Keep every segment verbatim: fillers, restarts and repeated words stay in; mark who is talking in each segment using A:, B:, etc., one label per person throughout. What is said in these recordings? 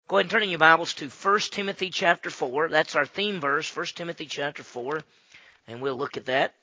A: Go ahead and turn in your Bibles to First Timothy chapter four. That's our theme verse, First Timothy chapter four, and we'll look at that.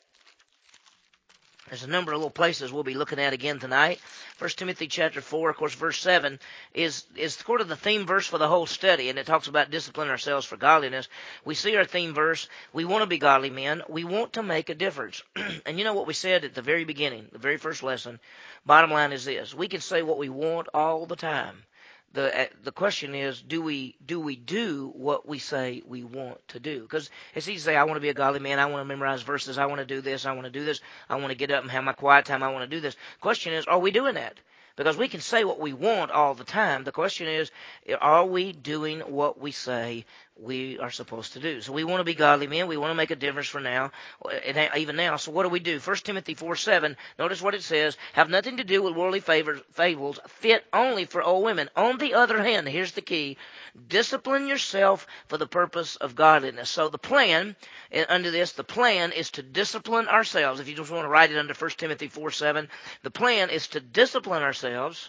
A: There's a number of little places we'll be looking at again tonight. First Timothy chapter four, of course, verse seven is, is sort of the theme verse for the whole study, and it talks about disciplining ourselves for godliness. We see our theme verse. We want to be godly men. We want to make a difference. And you know what we said at the very beginning, the very first lesson? Bottom line is this. We can say what we want all the time. The the question is, do we do we do what we say we want to do? Because it's easy to say, I want to be a godly man, I want to memorize verses, I want to do this, I want to do this, I want to get up and have my quiet time, I want to do this. Question is, are we doing that? Because we can say what we want all the time. The question is, are we doing what we say we are supposed to do? So we want to be godly men. We want to make a difference for now, even now. So what do we do? First Timothy four seven, notice what it says, have nothing to do with worldly favors, fables, fit only for old women. On the other hand, here's the key, discipline yourself for the purpose of godliness. So the plan, under this, the plan is to discipline ourselves. If you just want to write it under First Timothy four seven, the plan is to discipline ourselves.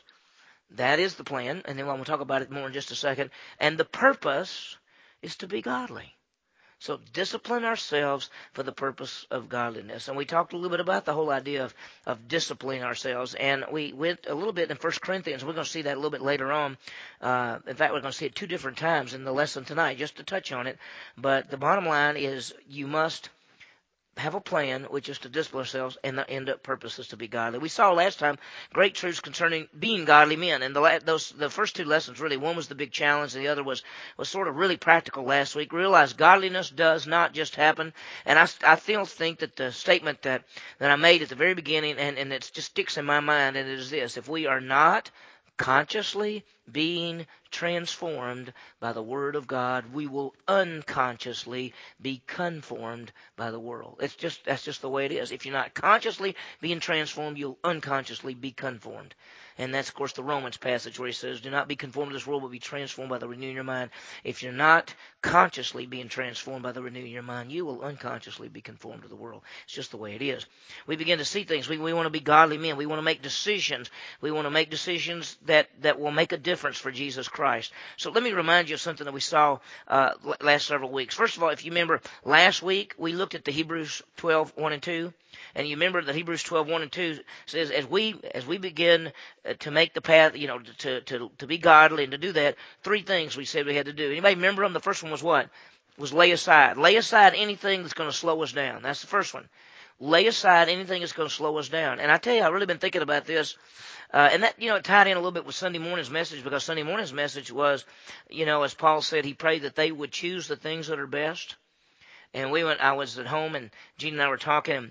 A: That is the plan, and then we'll talk about it more in just a second. And the purpose is to be godly. So discipline ourselves for the purpose of godliness. And we talked a little bit about the whole idea of, of disciplining ourselves. And we went a little bit in First Corinthians. We're going to see that a little bit later on. Uh, in fact, we're going to see it two different times in the lesson tonight, just to touch on it. But the bottom line is you must have a plan, which is to discipline ourselves, and the end up purpose is to be godly. We saw last time great truths concerning being godly men, and the those the first two lessons really, one was the big challenge, and the other was was sort of really practical last week. Realize godliness does not just happen, and I, I still think that the statement that, that I made at the very beginning, and, and it just sticks in my mind, and it is this: if we are not consciously being transformed by the Word of God, we will unconsciously be conformed by the world. It's just that's just the way it is. If you're not consciously being transformed, you'll unconsciously be conformed. And that's, of course, the Romans passage where he says, do not be conformed to this world, but be transformed by the renewing of your mind. If you're not consciously being transformed by the renewing of your mind, you will unconsciously be conformed to the world. It's just the way it is. We begin to see things. We, we want to be godly men. We want to make decisions. We want to make decisions that, that will make a difference for Jesus Christ. So let me remind you of something that we saw uh, last several weeks. First of all, if you remember, last week we looked at the Hebrews twelve, one and two. And you remember that Hebrews twelve, one and two says, as we as we begin to make the path, you know, to, to, to be godly and to do that, three things we said we had to do. Anybody remember them? The first one was what? Was lay aside. Lay aside anything that's going to slow us down. That's the first one. Lay aside anything that's going to slow us down. And I tell you, I've really been thinking about this. Uh, and that, you know, it tied in a little bit with Sunday morning's message, because Sunday morning's message was, you know, as Paul said, he prayed that they would choose the things that are best. And we went, I was at home, and Gene and I were talking,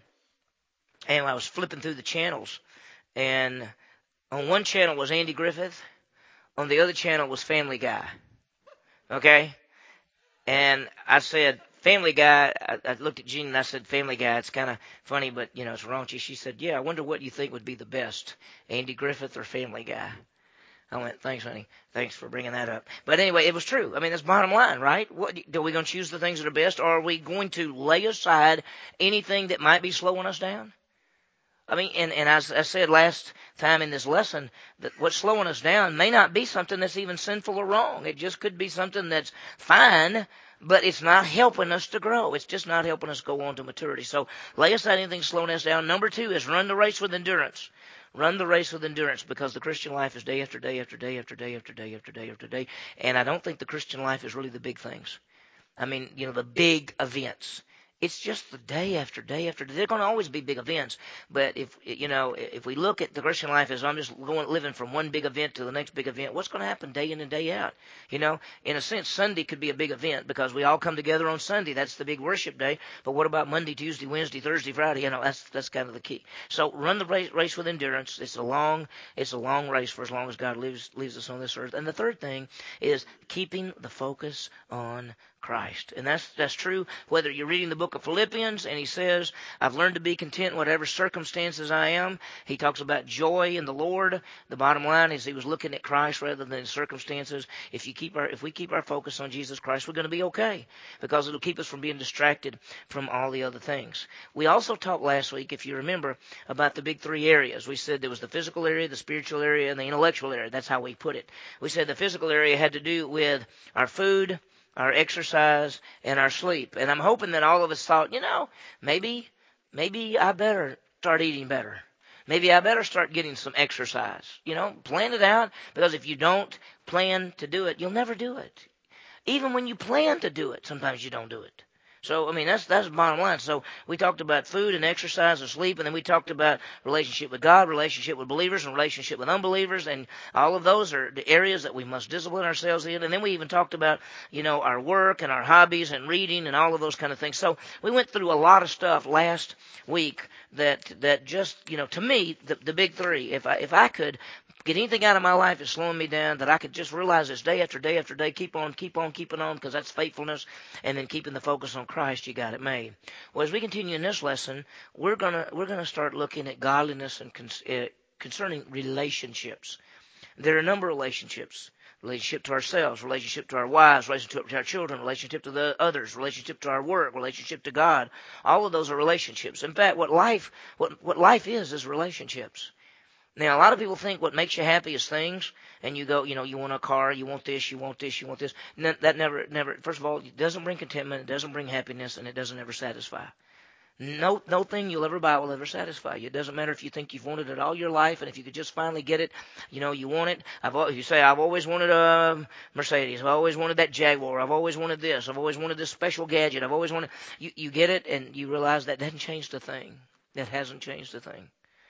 A: and I was flipping through the channels, and on one channel was Andy Griffith, on the other channel was Family Guy, okay? And I said, Family Guy, I, I looked at Jean and I said, Family Guy, it's kind of funny, but, you know, it's raunchy. She said, yeah, I wonder what you think would be the best, Andy Griffith or Family Guy. I went, thanks, honey. Thanks for bringing that up. But anyway, it was true. I mean, that's bottom line, right? What, are we going to choose the things that are best, or are we going to lay aside anything that might be slowing us down? I mean, and, and as I said last time in this lesson, that what's slowing us down may not be something that's even sinful or wrong. It just could be something that's fine, but it's not helping us to grow. It's just not helping us go on to maturity. So lay aside anything slowing us down. Number two is run the race with endurance. Run the race with endurance, because the Christian life is day after day after day after day after day after day after day. And I don't think the Christian life is really the big things. I mean, you know, the big events. It's just the day after day after day. There are going to always be big events, but if you know, if we look at the Christian life as I'm just going living from one big event to the next big event, what's going to happen day in and day out? You know, in a sense, Sunday could be a big event because we all come together on Sunday. That's the big worship day. But what about Monday, Tuesday, Wednesday, Thursday, Friday? You know, that's that's kind of the key. So run the race, race with endurance. It's a long it's a long race for as long as God leaves leaves us on this earth. And the third thing is keeping the focus on Christ. And that's that's true whether you're reading the book of Philippians and he says, I've learned to be content in whatever circumstances I am. He talks about joy in the Lord. The bottom line is he was looking at Christ rather than circumstances. If you keep our if we keep our focus on Jesus Christ, we're going to be okay because it'll keep us from being distracted from all the other things. We also talked last week, if you remember, about the big three areas. We said there was the physical area, the spiritual area, and the intellectual area. That's how we put it. We said the physical area had to do with our food, our exercise, and our sleep. And I'm hoping that all of us thought, you know, maybe, maybe I better start eating better. Maybe I better start getting some exercise. You know, plan it out, because if you don't plan to do it, you'll never do it. Even when you plan to do it, sometimes you don't do it. So, I mean, that's that's the bottom line. So we talked about food and exercise and sleep, and then we talked about relationship with God, relationship with believers, and relationship with unbelievers, and all of those are the areas that we must discipline ourselves in. And then we even talked about, you know, our work and our hobbies and reading and all of those kind of things. So we went through a lot of stuff last week that that just, you know, to me, the, the big three, if I if I could get anything out of my life that's slowing me down, that I could just realize this day after day after day, keep on, keep on, keeping on, because that's faithfulness, and then keeping the focus on Christ, you got it made. Well, as we continue in this lesson, we're gonna we're gonna start looking at godliness and con- uh, concerning relationships. There are a number of relationships. Relationship to ourselves, relationship to our wives, relationship to our children, relationship to the others, relationship to our work, relationship to God. All of those are relationships. In fact, what life what what life is is relationships. Now, a lot of people think what makes you happy is things, and you go, you know, you want a car, you want this, you want this, you want this. That never, never, first of all, it doesn't bring contentment, it doesn't bring happiness, and it doesn't ever satisfy. No, no thing you'll ever buy will ever satisfy you. It doesn't matter if you think you've wanted it all your life, and if you could just finally get it, you know, you want it. I've, you say, I've always wanted a Mercedes. I've always wanted that Jaguar. I've always wanted this. I've always wanted this special gadget. I've always wanted, you, you get it, and you realize that doesn't change the thing. That hasn't changed the thing.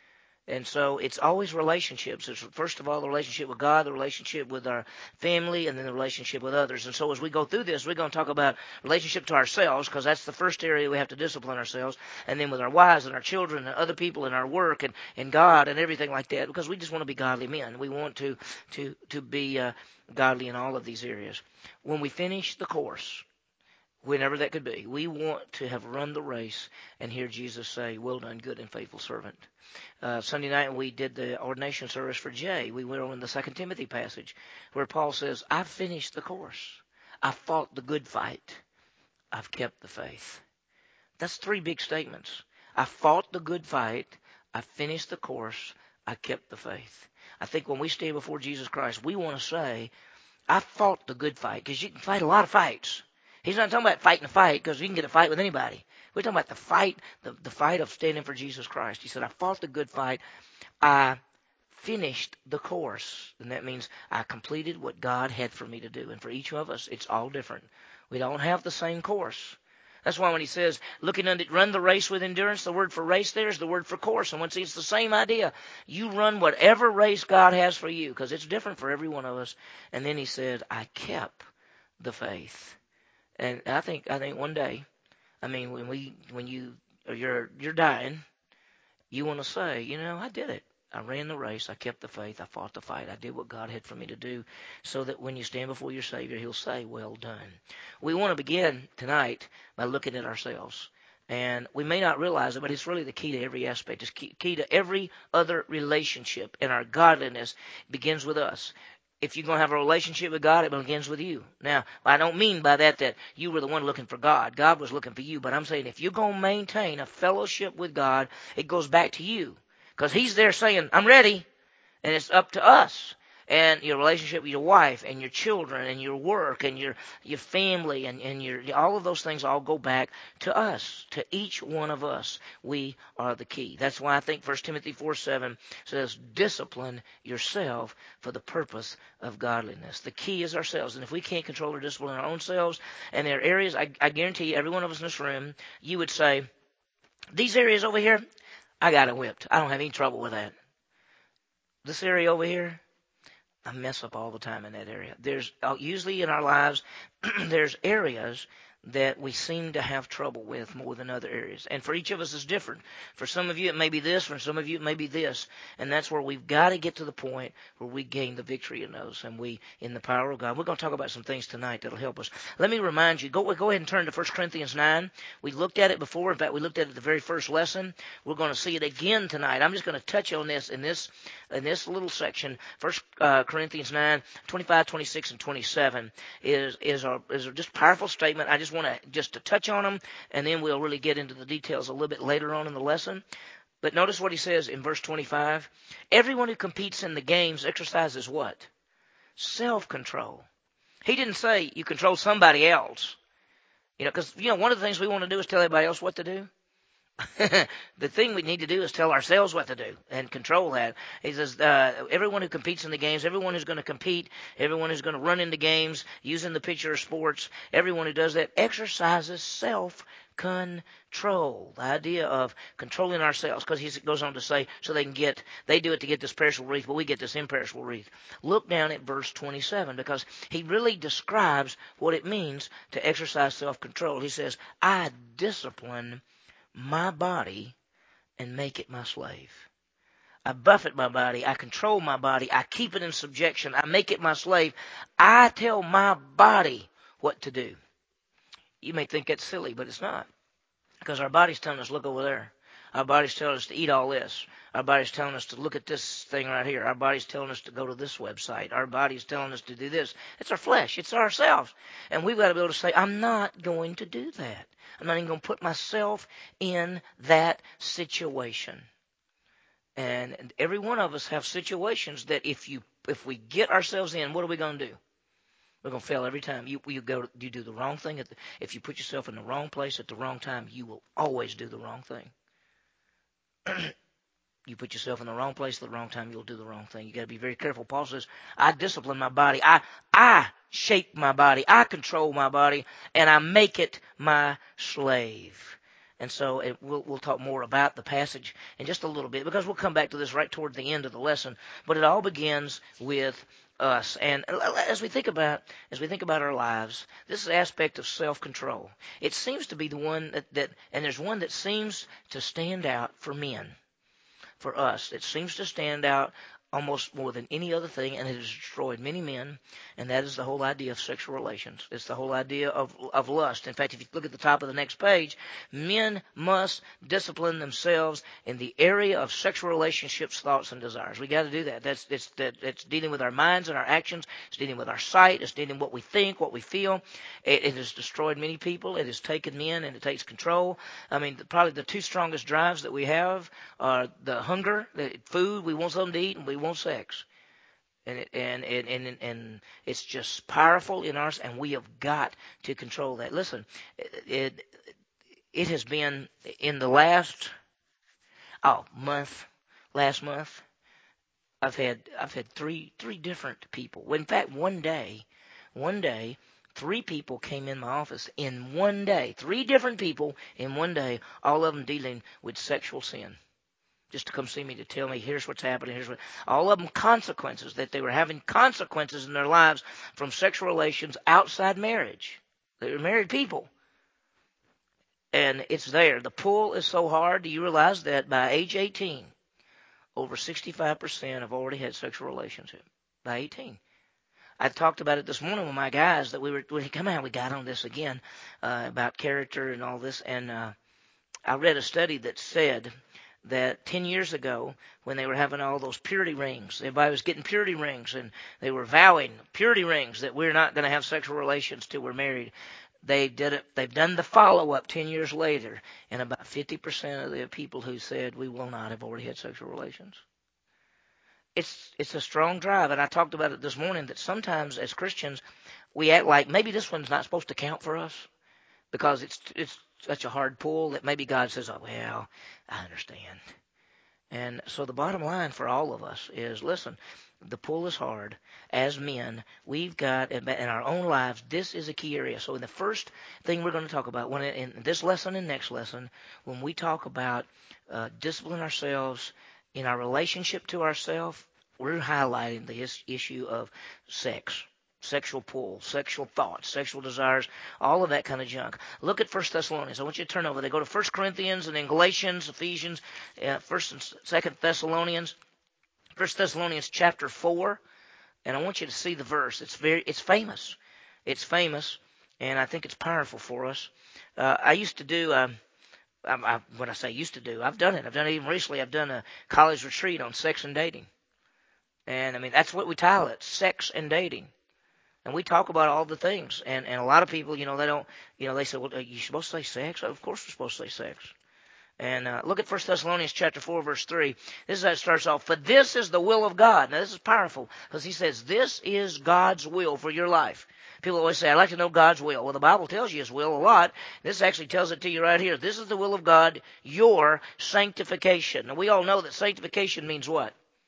A: And so it's always relationships. It's first of all the relationship with God, the relationship with our family, and then the relationship with others. And so as we go through this, we're going to talk about relationship to ourselves, because that's the first area we have to discipline ourselves, and then with our wives and our children and other people and our work and, and God and everything like that, because we just want to be godly men. We want to to to be uh, godly in all of these areas. When we finish the course, whenever that could be, we want to have run the race and hear Jesus say, well done, good and faithful servant. Uh, Sunday night we did the ordination service for Jay. We went on the Second Timothy passage where Paul says, I've finished the course. I've fought the good fight. I've kept the faith. That's three big statements. I fought the good fight. I finished the course. I kept the faith. I think when we stand before Jesus Christ, we want to say, I fought the good fight, because you can fight a lot of fights. He's not talking about fighting a fight, because you can get a fight with anybody. We're talking about the fight, the, the fight of standing for Jesus Christ. He said, I fought the good fight. I finished the course. And that means I completed what God had for me to do. And for each of us, it's all different. We don't have the same course. That's why when he says, looking unto, run the race with endurance, the word for race there is the word for course. And once it's the same idea. You run whatever race God has for you, because it's different for every one of us. And then he said, I kept the faith. And I think I think one day, I mean, when we when you you're you're dying, you want to say, you know, I did it. I ran the race. I kept the faith. I fought the fight. I did what God had for me to do, so that when you stand before your Savior, He'll say, well done. We want to begin tonight by looking at ourselves. And we may not realize it, but it's really the key to every aspect. It's key, key to every other relationship. And our godliness begins with us. If you're going to have a relationship with God, it begins with you. Now, I don't mean by that that you were the one looking for God. God was looking for you. But I'm saying if you're going to maintain a fellowship with God, it goes back to you. Because He's there saying, I'm ready. And it's up to us. And your relationship with your wife and your children and your work and your your family and, and your all of those things all go back to us, to each one of us. We are the key. That's why I think First Timothy four seven says, discipline yourself for the purpose of godliness. The key is ourselves. And if we can't control or discipline our own selves, and there are areas, I, I guarantee you, every one of us in this room, you would say, these areas over here, I got it whipped. I don't have any trouble with that. This area over here, I mess up all the time in that area. There's uh, usually in our lives, there's areas that we seem to have trouble with more than other areas. And for each of us is different. For some of you it may be this, for some of you it may be this. And that's where we've got to get to the point where we gain the victory in those, and we, in the power of God. We're going to talk about some things tonight that'll help us. Let me remind you, go, go ahead and turn to First Corinthians nine. We looked at it before. In fact, we looked at it at the very first lesson. We're going to see it again tonight. I'm just going to touch on this in this in this little section. First uh, Corinthians nine, twenty-five, twenty-six, and twenty-seven is, is, a, is a just powerful statement. I just want to just to touch on them, and then we'll really get into the details a little bit later on in the lesson. But notice what he says in verse twenty-five. Everyone who competes in the games exercises what? Self-control. He didn't say you control somebody else. You know, because, you know, one of the things we want to do is tell everybody else what to do. The thing we need to do is tell ourselves what to do and control that. He says, uh, everyone who competes in the games, everyone who's going to compete, everyone who's going to run into games, using the picture of sports, everyone who does that exercises self-control. The idea of controlling ourselves, because he goes on to say, so they can get, they do it to get this perishable wreath, but we get this imperishable wreath. Look down at verse twenty-seven, because he really describes what it means to exercise self-control. He says, I discipline my body and make it my slave. I buffet my body. I control my body. I keep it in subjection. I make it my slave. I tell my body what to do. You may think that's silly, but it's not. Because our body's telling us, look over there. Our body's telling us to eat all this. Our body's telling us to look at this thing right here. Our body's telling us to go to this website. Our body's telling us to do this. It's our flesh. It's ourselves. And we've got to be able to say, I'm not going to do that. I'm not even going to put myself in that situation. And every one of us have situations that if you if we get ourselves in, what are we going to do? We're going to fail every time. You you go you do the wrong thing. At the, if you put yourself in the wrong place at the wrong time, you will always do the wrong thing. You put yourself in the wrong place at the wrong time, you'll do the wrong thing. You got to be very careful. Paul says, I discipline my body. I I shape my body. I control my body, and I make it my slave. And so it, we'll, we'll talk more about the passage in just a little bit, because we'll come back to this right toward the end of the lesson. But it all begins with us. And as we think about as we think about our lives, this aspect of self-control, it seems to be the one that, that and there's one that seems to stand out for men. For us, it seems to stand out almost more than any other thing, and it has destroyed many men, and that is the whole idea of sexual relations. It's the whole idea of, of lust. In fact, if you look at the top of the next page, men must discipline themselves in the area of sexual relationships, thoughts, and desires. We got to do that. That's it's, that, it's dealing with our minds and our actions. It's dealing with our sight. It's dealing with what we think, what we feel. It, it has destroyed many people. It has taken men, and it takes control. I mean, the, probably the two strongest drives that we have are the hunger, the food. We want something to eat, and we want sex, and it, and, and and and it's just powerful in us, and we have got to control that. Listen, it it has been in the last oh month, last month. I've had I've had three three different people. Well, in fact, one day, one day, three people came in my office in one day. Three different people in one day, all of them dealing with sexual sin. Just to come see me to tell me, here's what's happening, here's what, all of them consequences, that they were having consequences in their lives from sexual relations outside marriage. They were married people. And it's there. The pull is so hard. Do you realize that by age eighteen, over sixty-five percent have already had sexual relationship? By eighteen. I talked about it this morning with my guys, that we were, when he come out, we got on this again, uh, about character and all this. And uh, I read a study that said that ten years ago, when they were having all those purity rings, everybody was getting purity rings, and they were vowing purity rings that we're not going to have sexual relations till we're married. They did it. They've done the follow-up ten years later, and about fifty percent of the people who said we will not have already had sexual relations. It's it's a strong drive, and I talked about it this morning, that sometimes as Christians we act like maybe this one's not supposed to count for us, because it's it's such a hard pull that maybe God says, oh, well, I understand. And so the bottom line for all of us is, listen, the pull is hard. As men, we've got, in our own lives, this is a key area. So in the first thing we're going to talk about, when in this lesson and next lesson, when we talk about uh, disciplining ourselves in our relationship to ourselves, we're highlighting the issue of sex. Sexual pull, sexual thoughts, sexual desires, all of that kind of junk. Look at First Thessalonians. I want you to turn over. They go to First Corinthians and then Galatians, Ephesians, uh, First and Second Thessalonians. First Thessalonians chapter four, and I want you to see the verse. It's very, it's famous. It's famous, and I think it's powerful for us. Uh, I used to do, um, I, I, when I say used to do, I've done it. I've done it even recently. I've done a college retreat on sex and dating. And, I mean, that's what we title it, sex and dating. And we talk about all the things. And, and a lot of people, you know, they don't, you know, they say, well, are you supposed to say sex? Of course we're supposed to say sex. And uh, look at First Thessalonians chapter four, verse three. This is how it starts off. For this is the will of God. Now, this is powerful because he says this is God's will for your life. People always say, I'd like to know God's will. Well, the Bible tells you his will a lot. This actually tells it to you right here. This is the will of God, your sanctification. Now, we all know that sanctification means what?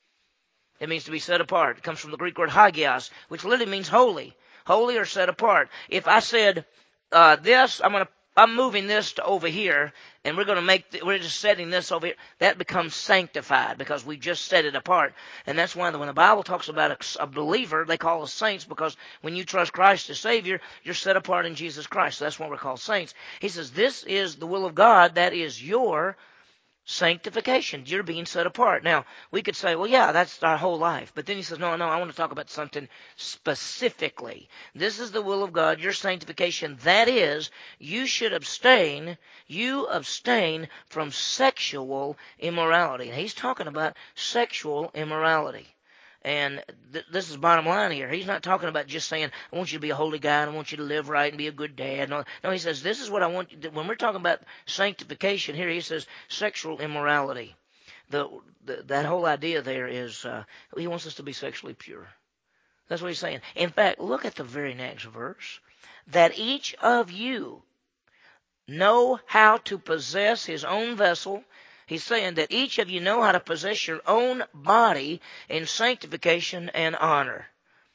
A: It means to be set apart. It comes from the Greek word hagios, which literally means holy. Holy or set apart. If I said uh, this, I'm going to I'm moving this to over here, and we're going to make, the, we're just setting this over here. That becomes sanctified because we just set it apart. And that's why when the Bible talks about a, a believer, they call us saints because when you trust Christ as Savior, you're set apart in Jesus Christ. So that's why we're called saints. He says, this is the will of God. That is your sanctification. You're being set apart. Now, we could say, well, yeah, that's our whole life. But then he says, no, no, I want to talk about something specifically. This is the will of God, your sanctification. That is, you should abstain, you abstain from sexual immorality. And he's talking about sexual immorality. And th- this is bottom line here. He's not talking about just saying, I want you to be a holy guy and I want you to live right and be a good dad. No, no, he says, this is what I want you to, when we're talking about sanctification here, he says sexual immorality. The, the that whole idea there is uh, he wants us to be sexually pure. That's what he's saying. In fact, look at the very next verse. That each of you know how to possess his own vessel. He's saying that each of you know how to possess your own body in sanctification and honor.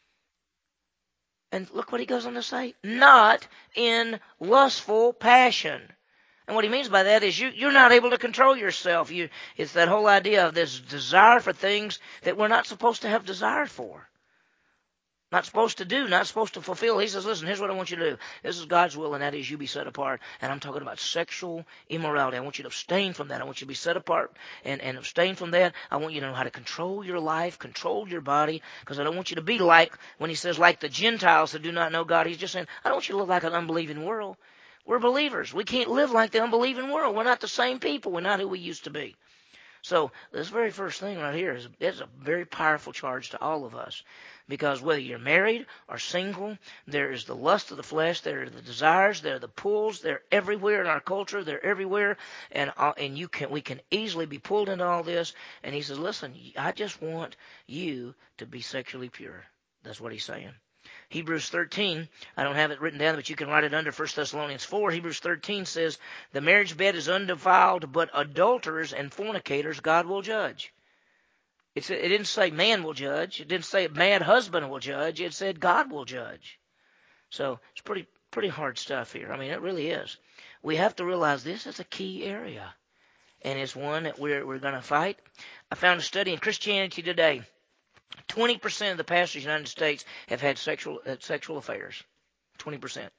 A: And look what he goes on to say. Not in lustful passion. And what he means by that is you, you're not able to control yourself. You, it's that whole idea of this desire for things that we're not supposed to have desire for. Not supposed to do, not supposed to fulfill. He says, listen, here's what I want you to do. This is God's will, and that is you be set apart. And I'm talking about sexual immorality. I want you to abstain from that. I want you to be set apart and, and abstain from that. I want you to know how to control your life, control your body, because I don't want you to be like, when he says like the Gentiles that do not know God, he's just saying, I don't want you to live like an unbelieving world. We're believers. We can't live like the unbelieving world. We're not the same people. We're not who we used to be. So this very first thing right here is, is a very powerful charge to all of us. Because whether you're married or single, there is the lust of the flesh, there are the desires, there are the pulls, they're everywhere in our culture, they're everywhere, and uh, and you can we can easily be pulled into all this. And he says, listen, I just want you to be sexually pure. That's what he's saying. Hebrews thirteen, I don't have it written down, but you can write it under First Thessalonians four. Hebrews thirteen says, the marriage bed is undefiled, but adulterers and fornicators God will judge. It's, it didn't say man will judge. It didn't say mad husband will judge. It said God will judge. So it's pretty pretty hard stuff here. I mean, it really is. We have to realize this is a key area, and it's one that we're we're going to fight. I found a study in Christianity Today. twenty percent of the pastors in the United States have had sexual uh, sexual affairs. twenty percent.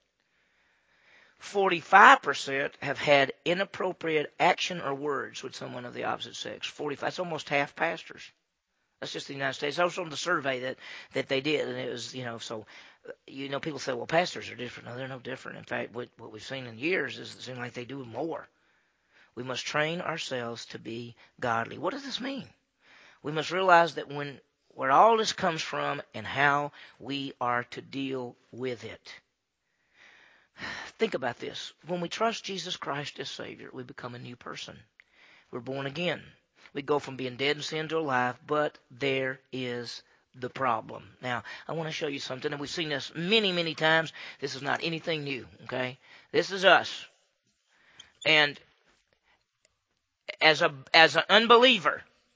A: forty-five percent have had inappropriate action or words with someone of the opposite sex. forty-five. That's almost half pastors. That's just the United States. That was from the survey that, that they did, and it was, you know, so, you know, people say, well, pastors are different. No, they're no different. In fact, what, what we've seen in years is it seems like they do more. We must train ourselves to be godly. What does this mean? We must realize that when where all this comes from and how we are to deal with it. Think about this. When we trust Jesus Christ as Savior, we become a new person. We're born again. We go from being dead in sin to alive, but there is the problem. Now, I want to show you something, and we've seen this many, many times. This is not anything new, okay? This is us. And as a as an unbeliever,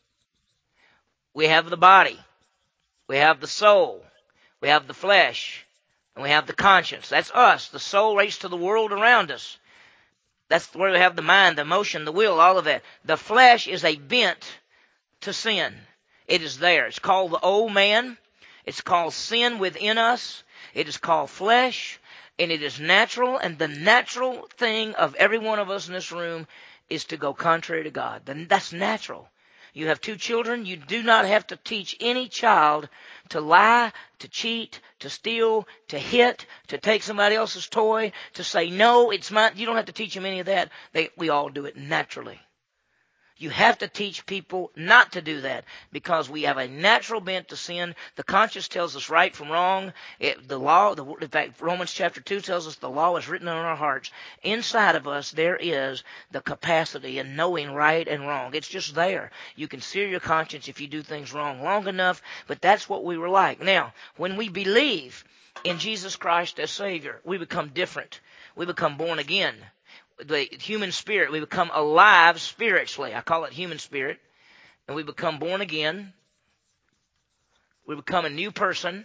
A: we have the body, we have the soul, we have the flesh, and we have the conscience. That's us. The soul relates to the world around us. That's where we have the mind, the emotion, the will, all of that. The flesh is a bent to sin. It is there. It's called the old man. It's called sin within us. It is called flesh, and it is natural, and the natural thing of every one of us in this room is to go contrary to God. Then that's natural. You have two children. You do not have to teach any child to lie, to cheat, to steal, to hit, to take somebody else's toy, to say, no, it's mine. You don't have to teach them any of that. They, we all do it naturally. You have to teach people not to do that because we have a natural bent to sin. The conscience tells us right from wrong. It, the law, the, in fact, Romans chapter two tells us the law is written on our hearts. Inside of us, there is the capacity in knowing right and wrong. It's just there. You can sear your conscience if you do things wrong long enough, but that's what we were like. Now, when we believe in Jesus Christ as Savior, we become different. We become born again. The human spirit, we become alive spiritually. I call it human spirit. And we become born again. We become a new person.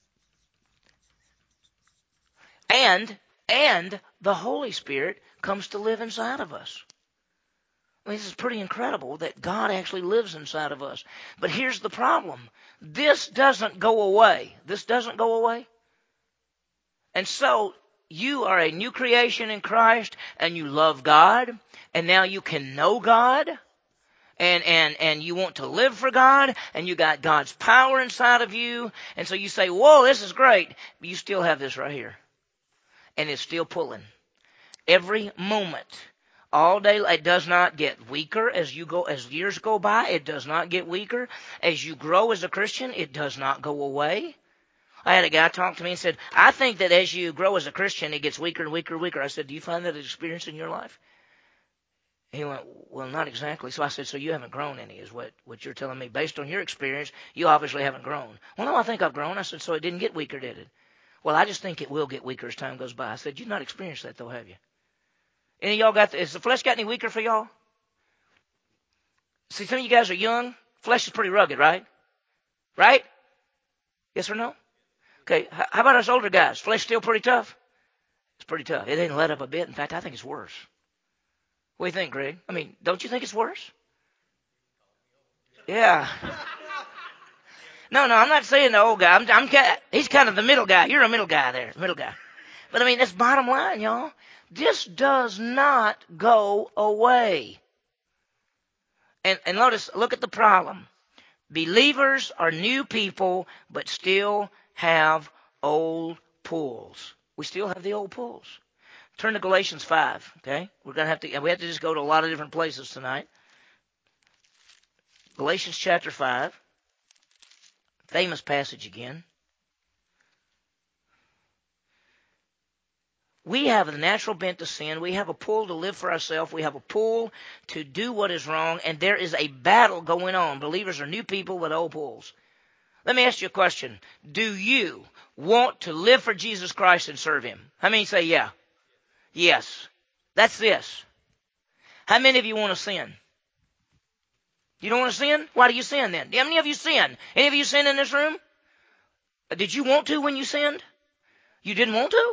A: And, and the Holy Spirit comes to live inside of us. I mean, this is pretty incredible that God actually lives inside of us. But here's the problem. This doesn't go away. This doesn't go away. And so, you are a new creation in Christ, and you love God, and now you can know God, and, and, and you want to live for God, and you got God's power inside of you, and so you say, whoa, this is great, but you still have this right here, and it's still pulling. Every moment, all day, it does not get weaker as you go, as years go by, it does not get weaker. As you grow as a Christian, it does not go away. I had a guy talk to me and said, I think that as you grow as a Christian, it gets weaker and weaker and weaker. I said, do you find that experience in your life? He went, well, not exactly. So I said, so you haven't grown any is what, what you're telling me. Based on your experience, you obviously haven't grown. Well, no, I think I've grown. I said, so it didn't get weaker, did it? Well, I just think it will get weaker as time goes by. I said, you've not experienced that, though, have you? Any of y'all got, the, has the flesh got any weaker for y'all? See, some of you guys are young. Flesh is pretty rugged, right? Right? Yes or no? Okay, how about us older guys? Flesh still pretty tough? It's pretty tough. It didn't let up a bit. In fact, I think it's worse. What do you think, Greg? I mean, don't you think it's worse? Yeah. No, no, I'm not saying the old guy. I'm, I'm, he's kind of the middle guy. You're a middle guy there, middle guy. But I mean, that's bottom line, y'all. This does not go away. And, and notice, look at the problem. Believers are new people, but still have old pulls. We still have the old pulls. Turn to Galatians five, okay? We're going to have to, we have to just go to a lot of different places tonight. Galatians chapter five. Famous passage again. We have a natural bent to sin. We have a pull to live for ourselves. We have a pull to do what is wrong. And there is a battle going on. Believers are new people with old pulls. Let me ask you a question. Do you want to live for Jesus Christ and serve Him? How many say yeah? Yes. That's this. How many of you want to sin? You don't want to sin? Why do you sin then? How many of you sin? Any of you sin in this room? Did you want to when you sinned? You didn't want to?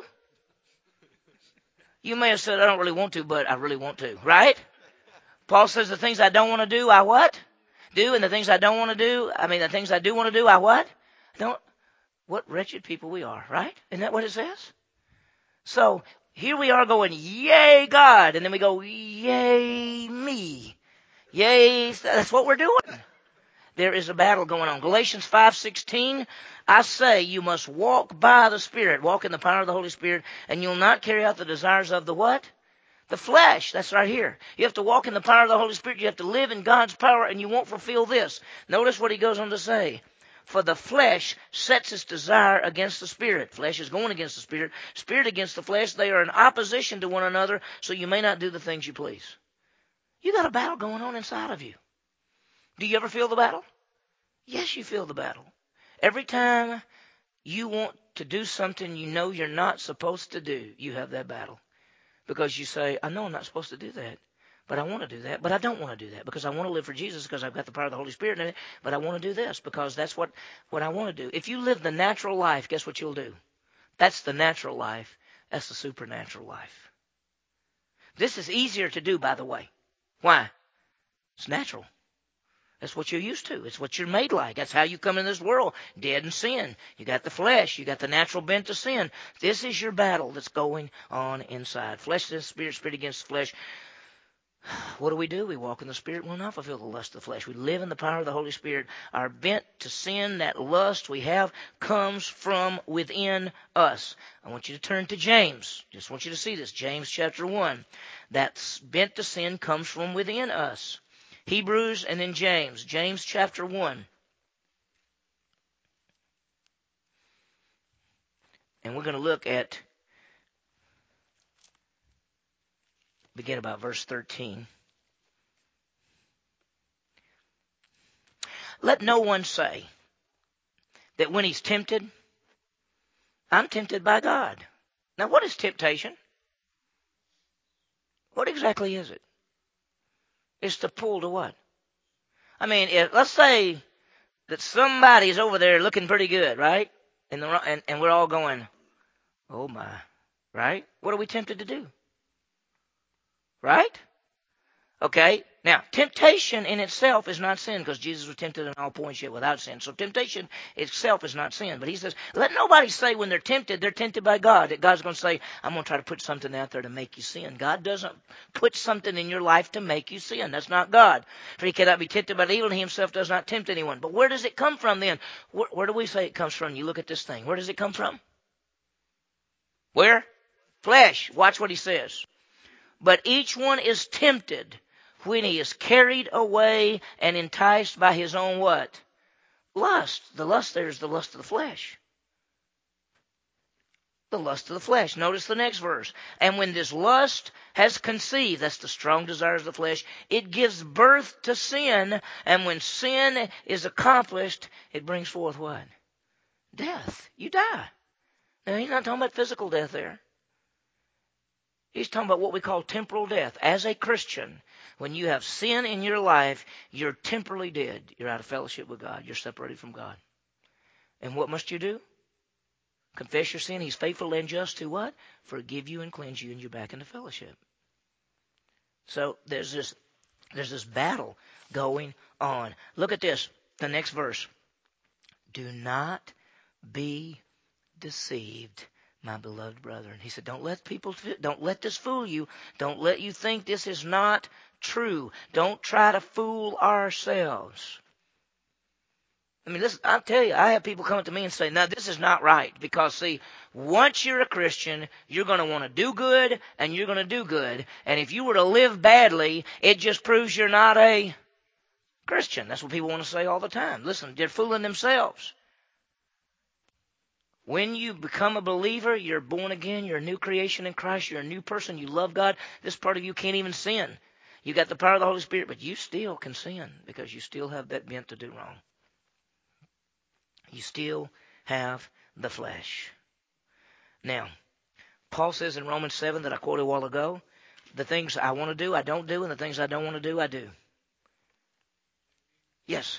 A: You may have said, I don't really want to, but I really want to, right? Paul says the things I don't want to do, I what? Do, and the things I don't want to do, I mean, the things I do want to do, I what? Don't. What wretched people we are, right? Isn't that what it says? So, here we are going, yay, God, and then we go, yay, me. Yay, that's what we're doing. There is a battle going on. Galatians five sixteen, I say you must walk by the Spirit, walk in the power of the Holy Spirit, and you'll not carry out the desires of the what? The flesh. That's right here. You have to walk in the power of the Holy Spirit. You have to live in God's power, and you won't fulfill this. Notice what he goes on to say. For the flesh sets its desire against the Spirit. Flesh is going against the Spirit. Spirit against the flesh. They are in opposition to one another, so you may not do the things you please. You got a battle going on inside of you. Do you ever feel the battle? Yes, you feel the battle. Every time you want to do something you know you're not supposed to do, you have that battle. Because you say, I know I'm not supposed to do that, but I want to do that, but I don't want to do that because I want to live for Jesus because I've got the power of the Holy Spirit in it, but I want to do this because that's what, what I want to do. If you live the natural life, guess what you'll do? That's the natural life. That's the supernatural life. This is easier to do, by the way. Why? It's natural. That's what you're used to. It's what you're made like. That's how you come in this world, dead in sin. You got the flesh. You got the natural bent to sin. This is your battle that's going on inside. Flesh against spirit, spirit against flesh. What do we do? We walk in the Spirit. We'll not fulfill the lust of the flesh. We live in the power of the Holy Spirit. Our bent to sin, that lust we have, comes from within us. I want you to turn to James. Just want you to see this. James chapter one. That bent to sin comes from within us. Hebrews and then James. James chapter one. And we're going to look at, begin about verse thirteen. Let no one say that when he's tempted, I'm tempted by God. Now, what is temptation? What exactly is it? It's to pull to what? I mean, if, let's say that somebody's over there looking pretty good, right? And, the, and, and we're all going, oh my, right? What are we tempted to do? Right? Okay, now, temptation in itself is not sin because Jesus was tempted in all points yet without sin. So temptation itself is not sin. But he says, let nobody say when they're tempted, they're tempted by God. That God's going to say, I'm going to try to put something out there to make you sin. God doesn't put something in your life to make you sin. That's not God. For he cannot be tempted by evil, and he himself does not tempt anyone. But where does it come from then? Where, where do we say it comes from? You look at this thing. Where does it come from? Where? Flesh. Watch what he says. But each one is tempted when he is carried away and enticed by his own what? Lust. The lust there is the lust of the flesh. The lust of the flesh. Notice the next verse. And when this lust has conceived, that's the strong desires of the flesh, it gives birth to sin. And when sin is accomplished, it brings forth what? Death. You die. Now, he's not talking about physical death there. He's talking about what we call temporal death. As a Christian, when you have sin in your life, you're temporally dead. You're out of fellowship with God. You're separated from God. And what must you do? Confess your sin. He's faithful and just to what? Forgive you and cleanse you, and you're back into fellowship. So there's this, there's this battle going on. Look at this. The next verse. Do not be deceived, my beloved brethren. He said, don't let people, don't let this fool you. Don't let you think this is not true. Don't try to fool ourselves. I mean, listen, I'll tell you, I have people come up to me and say, no, this is not right. Because, see, once you're a Christian, you're going to want to do good, and you're going to do good. And if you were to live badly, it just proves you're not a Christian. That's what people want to say all the time. Listen, they're fooling themselves. When you become a believer, you're born again, you're a new creation in Christ, you're a new person, you love God. This part of you can't even sin. You got the power of the Holy Spirit, but you still can sin because you still have that bent to do wrong. You still have the flesh. Now, Paul says in Romans seven that I quoted a while ago, the things I want to do, I don't do, and the things I don't want to do, I do. Yes.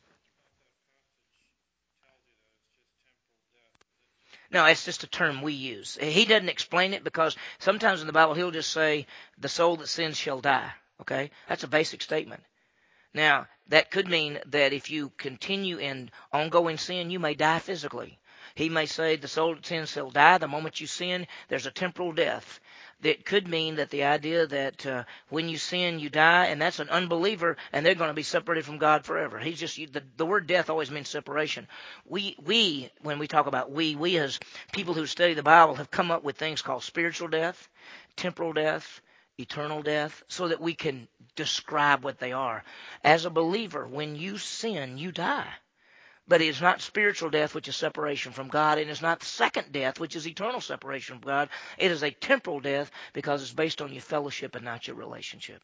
A: No, it's just a term we use. He doesn't explain it because sometimes in the Bible he'll just say, the soul that sins shall die. Okay? That's a basic statement. Now, that could mean that if you continue in ongoing sin, you may die physically. He may say the soul that sins shall die. The moment you sin, there's a temporal death. That could mean that the idea that uh, when you sin, you die, and that's an unbeliever, and they're going to be separated from God forever. He's just the, the word death always means separation. We, we, when we talk about we, we as people who study the Bible have come up with things called spiritual death, temporal death, eternal death, so that we can describe what they are. As a believer, when you sin, you die. But it is not spiritual death, which is separation from God, and it's not second death, which is eternal separation from God. It is a temporal death because it's based on your fellowship and not your relationship.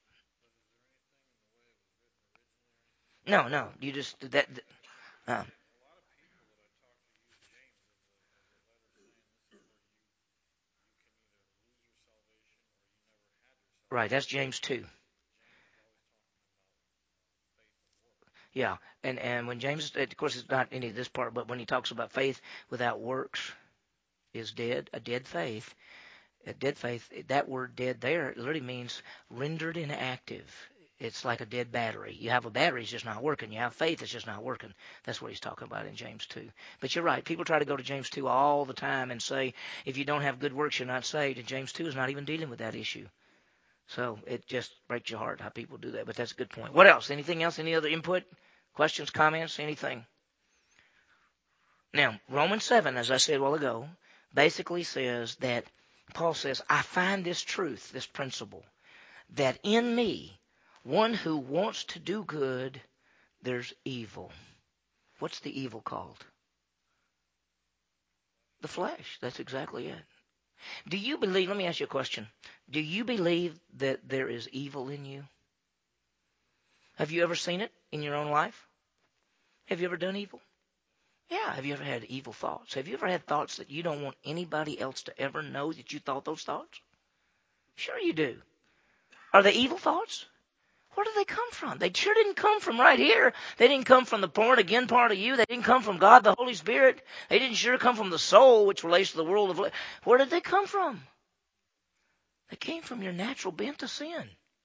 A: No, no, you just that. Uh, right, that's James two. Yeah, and and when James, of course, it's not any of this part, but when he talks about faith without works is dead, a dead faith. A dead faith, that word dead there literally means rendered inactive. It's like a dead battery. You have a battery, it's just not working. You have faith, it's just not working. That's what he's talking about in James two. But you're right. People try to go to James two all the time and say, if you don't have good works, you're not saved. And James two is not even dealing with that issue. So it just breaks your heart how people do that. But that's a good point. What else? Anything else? Any other input? Questions, comments, anything? Now, Romans seven, as I said a while ago, basically says that Paul says, I find this truth, this principle, that in me, one who wants to do good, there's evil. What's the evil called? The flesh. That's exactly it. Do you believe, let me ask you a question. Do you believe that there is evil in you? Have you ever seen it in your own life? Have you ever done evil? Yeah. Have you ever had evil thoughts? Have you ever had thoughts that you don't want anybody else to ever know that you thought those thoughts? Sure you do. Are they evil thoughts? Where did they come from? They sure didn't come from right here. They didn't come from the born again part of you. They didn't come from God, the Holy Spirit. They didn't sure come from the soul, which relates to the world of life. Where did they come from? They came from your natural bent to sin.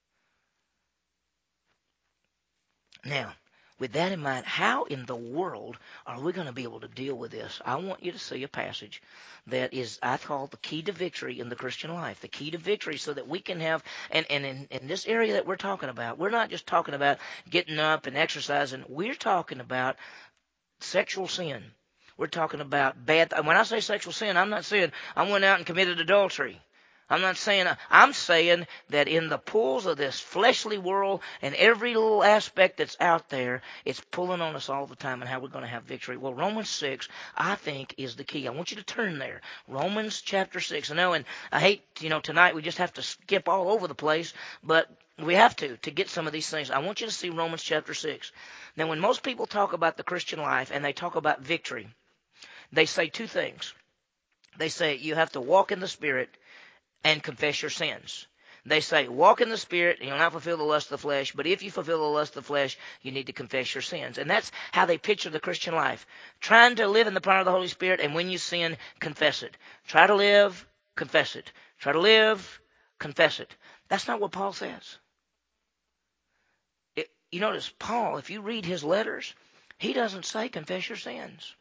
A: Now, with that in mind, how in the world are we going to be able to deal with this? I want you to see a passage that is, I call the key to victory in the Christian life. The key to victory so that we can have, and, and in, in this area that we're talking about, we're not just talking about getting up and exercising. We're talking about sexual sin. We're talking about bad. When I say sexual sin, I'm not saying I went out and committed adultery. I'm not saying, I'm saying that in the pulls of this fleshly world and every little aspect that's out there, it's pulling on us all the time and how we're going to have victory. Well, Romans six, I think, is the key. I want you to turn there. Romans chapter six. I know, and I hate, you know, tonight we just have to skip all over the place, but we have to, to get some of these things. I want you to see Romans chapter six. Now, when most people talk about the Christian life and they talk about victory, they say two things. They say you have to walk in the Spirit and confess your sins. They say, walk in the Spirit, and you'll not fulfill the lust of the flesh, but if you fulfill the lust of the flesh, you need to confess your sins. And that's how they picture the Christian life. Trying to live in the power of the Holy Spirit, and when you sin, confess it. Try to live, confess it. Try to live, confess it. That's not what Paul says. It, you notice, Paul, if you read his letters, he doesn't say confess your sins.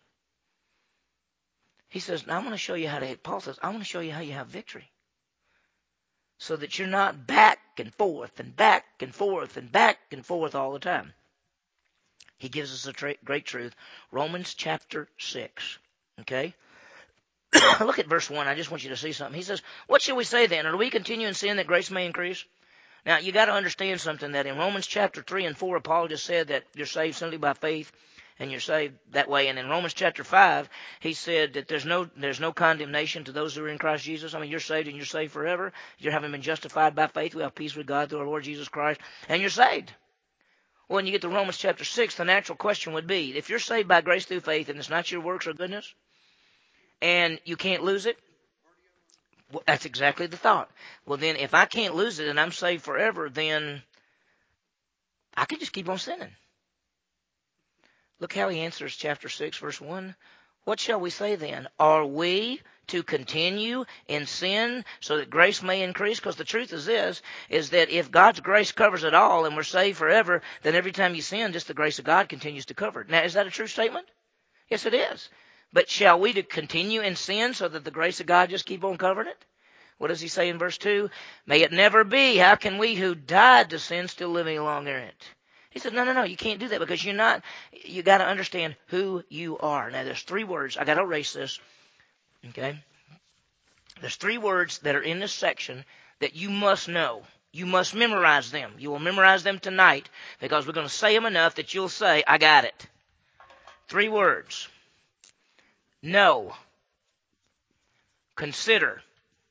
A: He says, now I'm going to show you how to, Paul says, I'm going to show you how you have victory. So that you're not back and forth and back and forth and back and forth all the time. He gives us a tra- great truth. Romans chapter six. Okay? Look at verse one. I just want you to see something. He says, what shall we say then? Or do we continue in sin that grace may increase? Now, you got to understand something, that in Romans chapter three and four, Paul just said that you're saved simply by faith, and you're saved that way. And in Romans chapter five, he said that there's no there's no condemnation to those who are in Christ Jesus. I mean, you're saved and you're saved forever. You're having been justified by faith. We have peace with God through our Lord Jesus Christ, and you're saved. Well, when you get to Romans chapter six, the natural question would be, if you're saved by grace through faith and it's not your works or goodness, and you can't lose it, well, that's exactly the thought. Well, then if I can't lose it and I'm saved forever, then I can just keep on sinning. Look how he answers chapter six, verse one. What shall we say then? Are we to continue in sin so that grace may increase? Because the truth is this, is that if God's grace covers it all and we're saved forever, then every time you sin, just the grace of God continues to cover it. Now, is that a true statement? Yes, it is. But shall we to continue in sin so that the grace of God just keep on covering it? What does he say in verse two? May it never be. How can we who died to sin still live any longer in it? He said, no, no, no, you can't do that because you're not, you got to understand who you are. Now, there's three words. I got to erase this. Okay? There's three words that are in this section that you must know. You must memorize them. You will memorize them tonight because we're going to say them enough that you'll say, I got it. Three words. Know. Consider.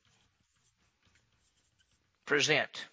A: Present.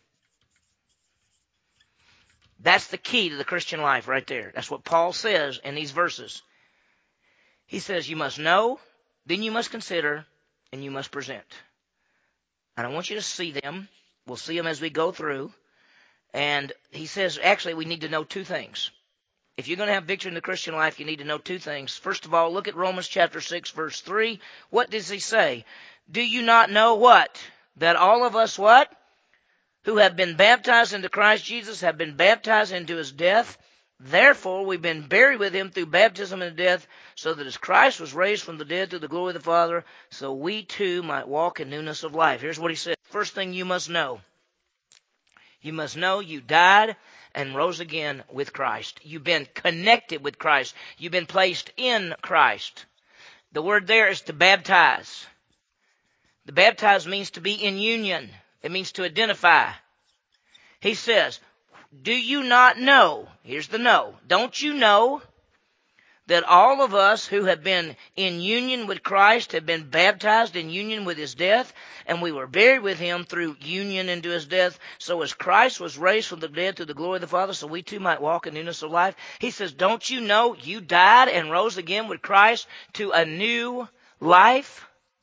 A: That's the key to the Christian life right there. That's what Paul says in these verses. He says you must know, then you must consider, and you must present. And I want you to see them. We'll see them as we go through. And he says, actually, we need to know two things. If you're going to have victory in the Christian life, you need to know two things. First of all, look at Romans chapter six, verse three. What does he say? Do you not know what? That all of us what? who have been baptized into Christ Jesus have been baptized into his death. Therefore, we've been buried with him through baptism into death, so that as Christ was raised from the dead to the glory of the Father, so we too might walk in newness of life. Here's what he said. First thing you must know. You must know you died and rose again with Christ. You've been connected with Christ. You've been placed in Christ. The word there is to baptize. The baptize means to be in union. It means to identify. He says, do you not know? Here's the no. Don't you know that all of us who have been in union with Christ have been baptized in union with his death, and we were buried with him through union into his death, so as Christ was raised from the dead to the glory of the Father, so we too might walk in newness of life? He says, don't you know you died and rose again with Christ to a new life?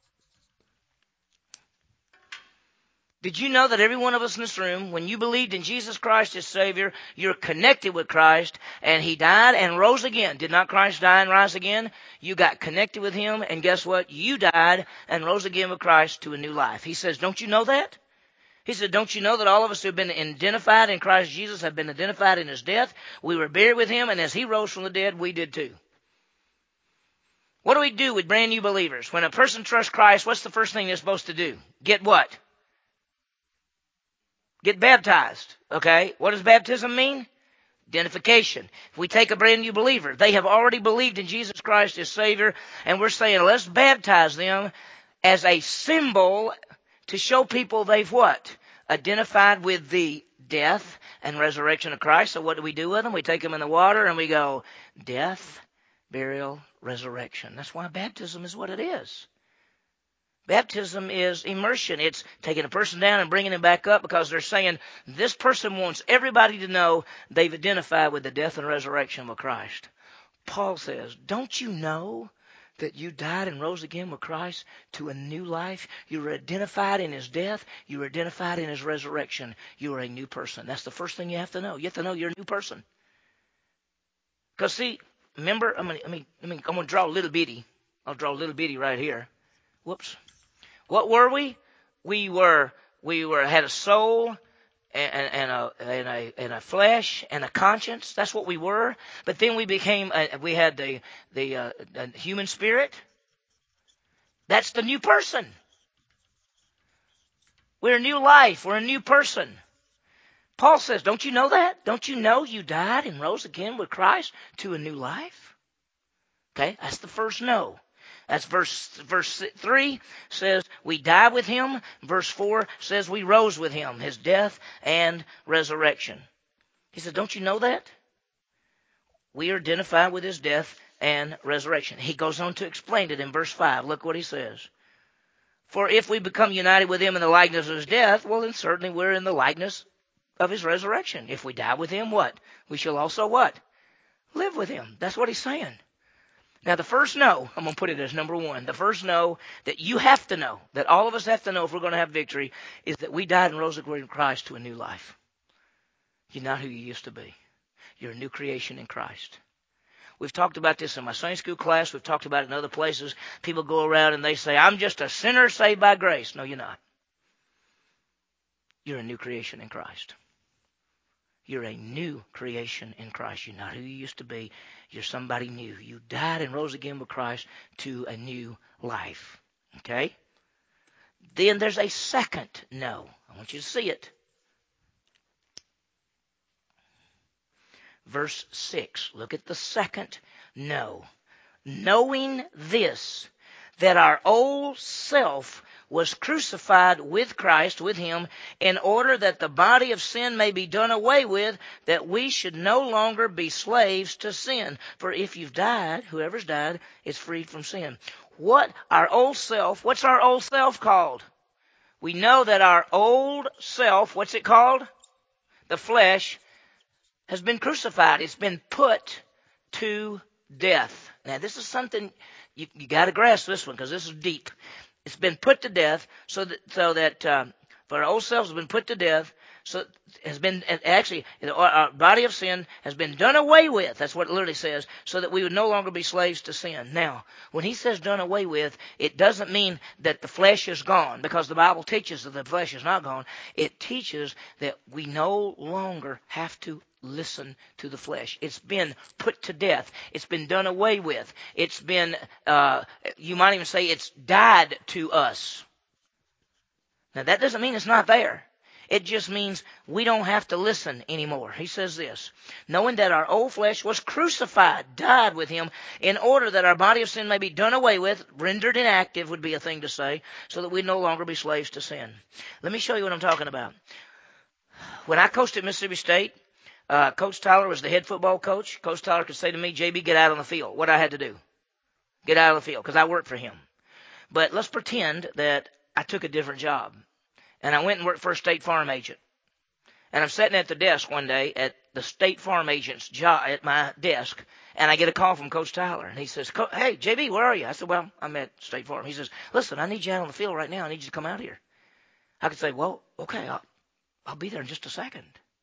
A: Did you know that every one of us in this room, when you believed in Jesus Christ as Savior, you're connected with Christ, and he died and rose again? Did not Christ die and rise again? You got connected with him, and guess what? You died and rose again with Christ to a new life. He says, don't you know that? He said, don't you know that all of us who have been identified in Christ Jesus have been identified in his death? We were buried with him, and as he rose from the dead, we did too. What do we do with brand new believers? When a person trusts Christ, what's the first thing they're supposed to do? Get what? Get baptized. Okay? What does baptism mean? Identification. If we take a brand new believer, they have already believed in Jesus Christ as Savior, and we're saying, let's baptize them as a symbol to show people they've what? Identified with the death and resurrection of Christ. So what do we do with them? We take them in the water and we go, death, burial, resurrection. That's why baptism is what it is. Baptism is immersion. It's taking a person down and bringing them back up, because they're saying this person wants everybody to know they've identified with the death and resurrection of Christ. Paul says, don't you know that you died and rose again with Christ to a new life? You were identified in his death. You were identified in his resurrection. You are a new person. That's the first thing you have to know. You have to know you're a new person. Because see, remember, I mean, I mean, I mean, I'm going to draw a little bitty. I'll draw a little bitty right here. Whoops. What were we? We were we were had a soul and, and a and a and a flesh and a conscience. That's what we were. But then we became a, we had the the uh, the human spirit. That's the new person. We're a new life. We're a new person. Paul says, don't you know that? Don't you know you died and rose again with Christ to a new life? Okay, that's the first no. That's verse verse three says we died with him. Verse four says we rose with him, his death and resurrection. He says, don't you know that? We are identified with his death and resurrection. He goes on to explain it in verse five. Look what he says. For if we become united with him in the likeness of his death, well, then certainly we're in the likeness of his resurrection. If we die with him, what? We shall also what? Live with him. That's what he's saying. Now, the first no, I'm going to put it as number one. The first no that you have to know, that all of us have to know if we're going to have victory, is that we died and rose again with Christ to a new life. You're not who you used to be. You're a new creation in Christ. We've talked about this in my Sunday school class. We've talked about it in other places. People go around and they say, I'm just a sinner saved by grace. No, you're not. You're a new creation in Christ. You're a new creation in Christ. You're not who you used to be. You're somebody new. You died and rose again with Christ to a new life. Okay? Then there's a second no. I want you to see it. Verse six. Look at the second no. Knowing this, that our old self was crucified with Christ, with him, in order that the body of sin may be done away with, that we should no longer be slaves to sin. For if you've died, whoever's died, is freed from sin. What our old self, what's our old self called? We know that our old self, what's it called? The flesh, has been crucified. It's been put to death. Now, this is something you, you got to grasp this one, because this is deep. It's been put to death, so that so that uh, for our old selves has been put to death, so has been actually our body of sin has been done away with. That's what it literally says, so that we would no longer be slaves to sin. Now, when he says done away with, it doesn't mean that the flesh is gone, because the Bible teaches that the flesh is not gone. It teaches that we no longer have to listen to the flesh. It's been put to death. It's been done away with. It's been, uh, you might even say it's died to us. Now, that doesn't mean it's not there. It just means we don't have to listen anymore. He says this, knowing that our old flesh was crucified, died with him, in order that our body of sin may be done away with, rendered inactive would be a thing to say, so that we no longer be slaves to sin. Let me show you what I'm talking about. When I coached at Mississippi State, uh, Coach Tyler was the head football coach. Coach Tyler could say to me, J B, get out on the field. What I had to do? Get out of the field, because I worked for him. But let's pretend that I took a different job. And I went and worked for a State Farm agent. And I'm sitting at the desk one day at the State Farm agent's job at my desk, and I get a call from Coach Tyler. And he says, hey, J B, where are you? I said, well, I'm at State Farm. He says, listen, I need you out on the field right now. I need you to come out here. I could say, well, okay, I'll, I'll be there in just a second.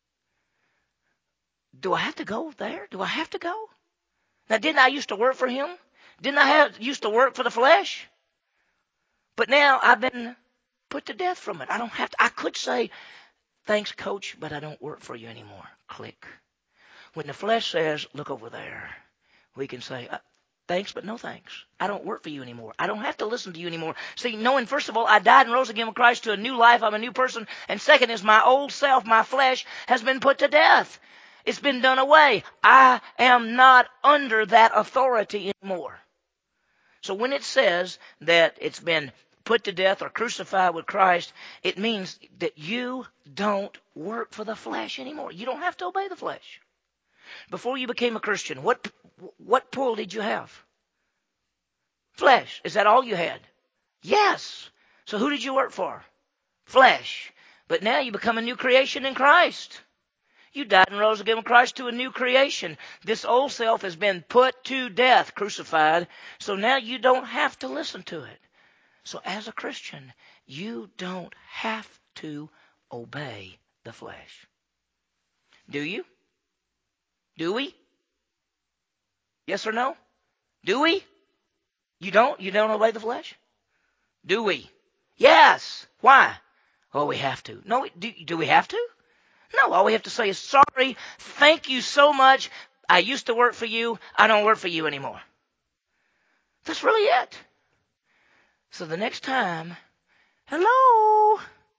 A: Do I have to go there? Do I have to go? Now, didn't I used to work for him? Didn't I have used to work for the flesh? But now I've been put to death from it. I don't have to. I could say, thanks, Coach, but I don't work for you anymore. Click. When the flesh says, look over there, we can say, uh, thanks, but no thanks. I don't work for you anymore. I don't have to listen to you anymore. See, knowing, first of all, I died and rose again with Christ to a new life. I'm a new person. And second is my old self, my flesh, has been put to death. It's been done away. I am not under that authority anymore. So when it says that it's been put to death or crucified with Christ, it means that you don't work for the flesh anymore. You don't have to obey the flesh. Before you became a Christian, what what pull did you have? Flesh. Is that all you had? Yes. So who did you work for? Flesh. But now you become a new creation in Christ. You died and rose again with Christ to a new creation. This old self has been put to death, crucified, so now you don't have to listen to it. So as a Christian, you don't have to obey the flesh. Do you? Do we? Yes or no? Do we? You don't? You don't obey the flesh? Do we? Yes. Why? Oh, we have to. No, do, do we have to? No, all we have to say is, sorry, thank you so much. I used to work for you. I don't work for you anymore. That's really it. So the next time, hello,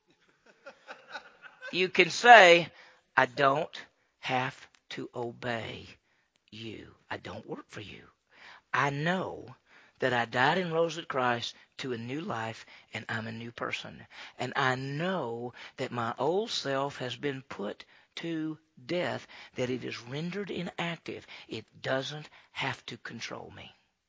A: you can say, I don't have to obey you. I don't work for you. I know that I died and rose with Christ to a new life, and I'm a new person. And I know that my old self has been put to death, that it is rendered inactive. It doesn't have to control me.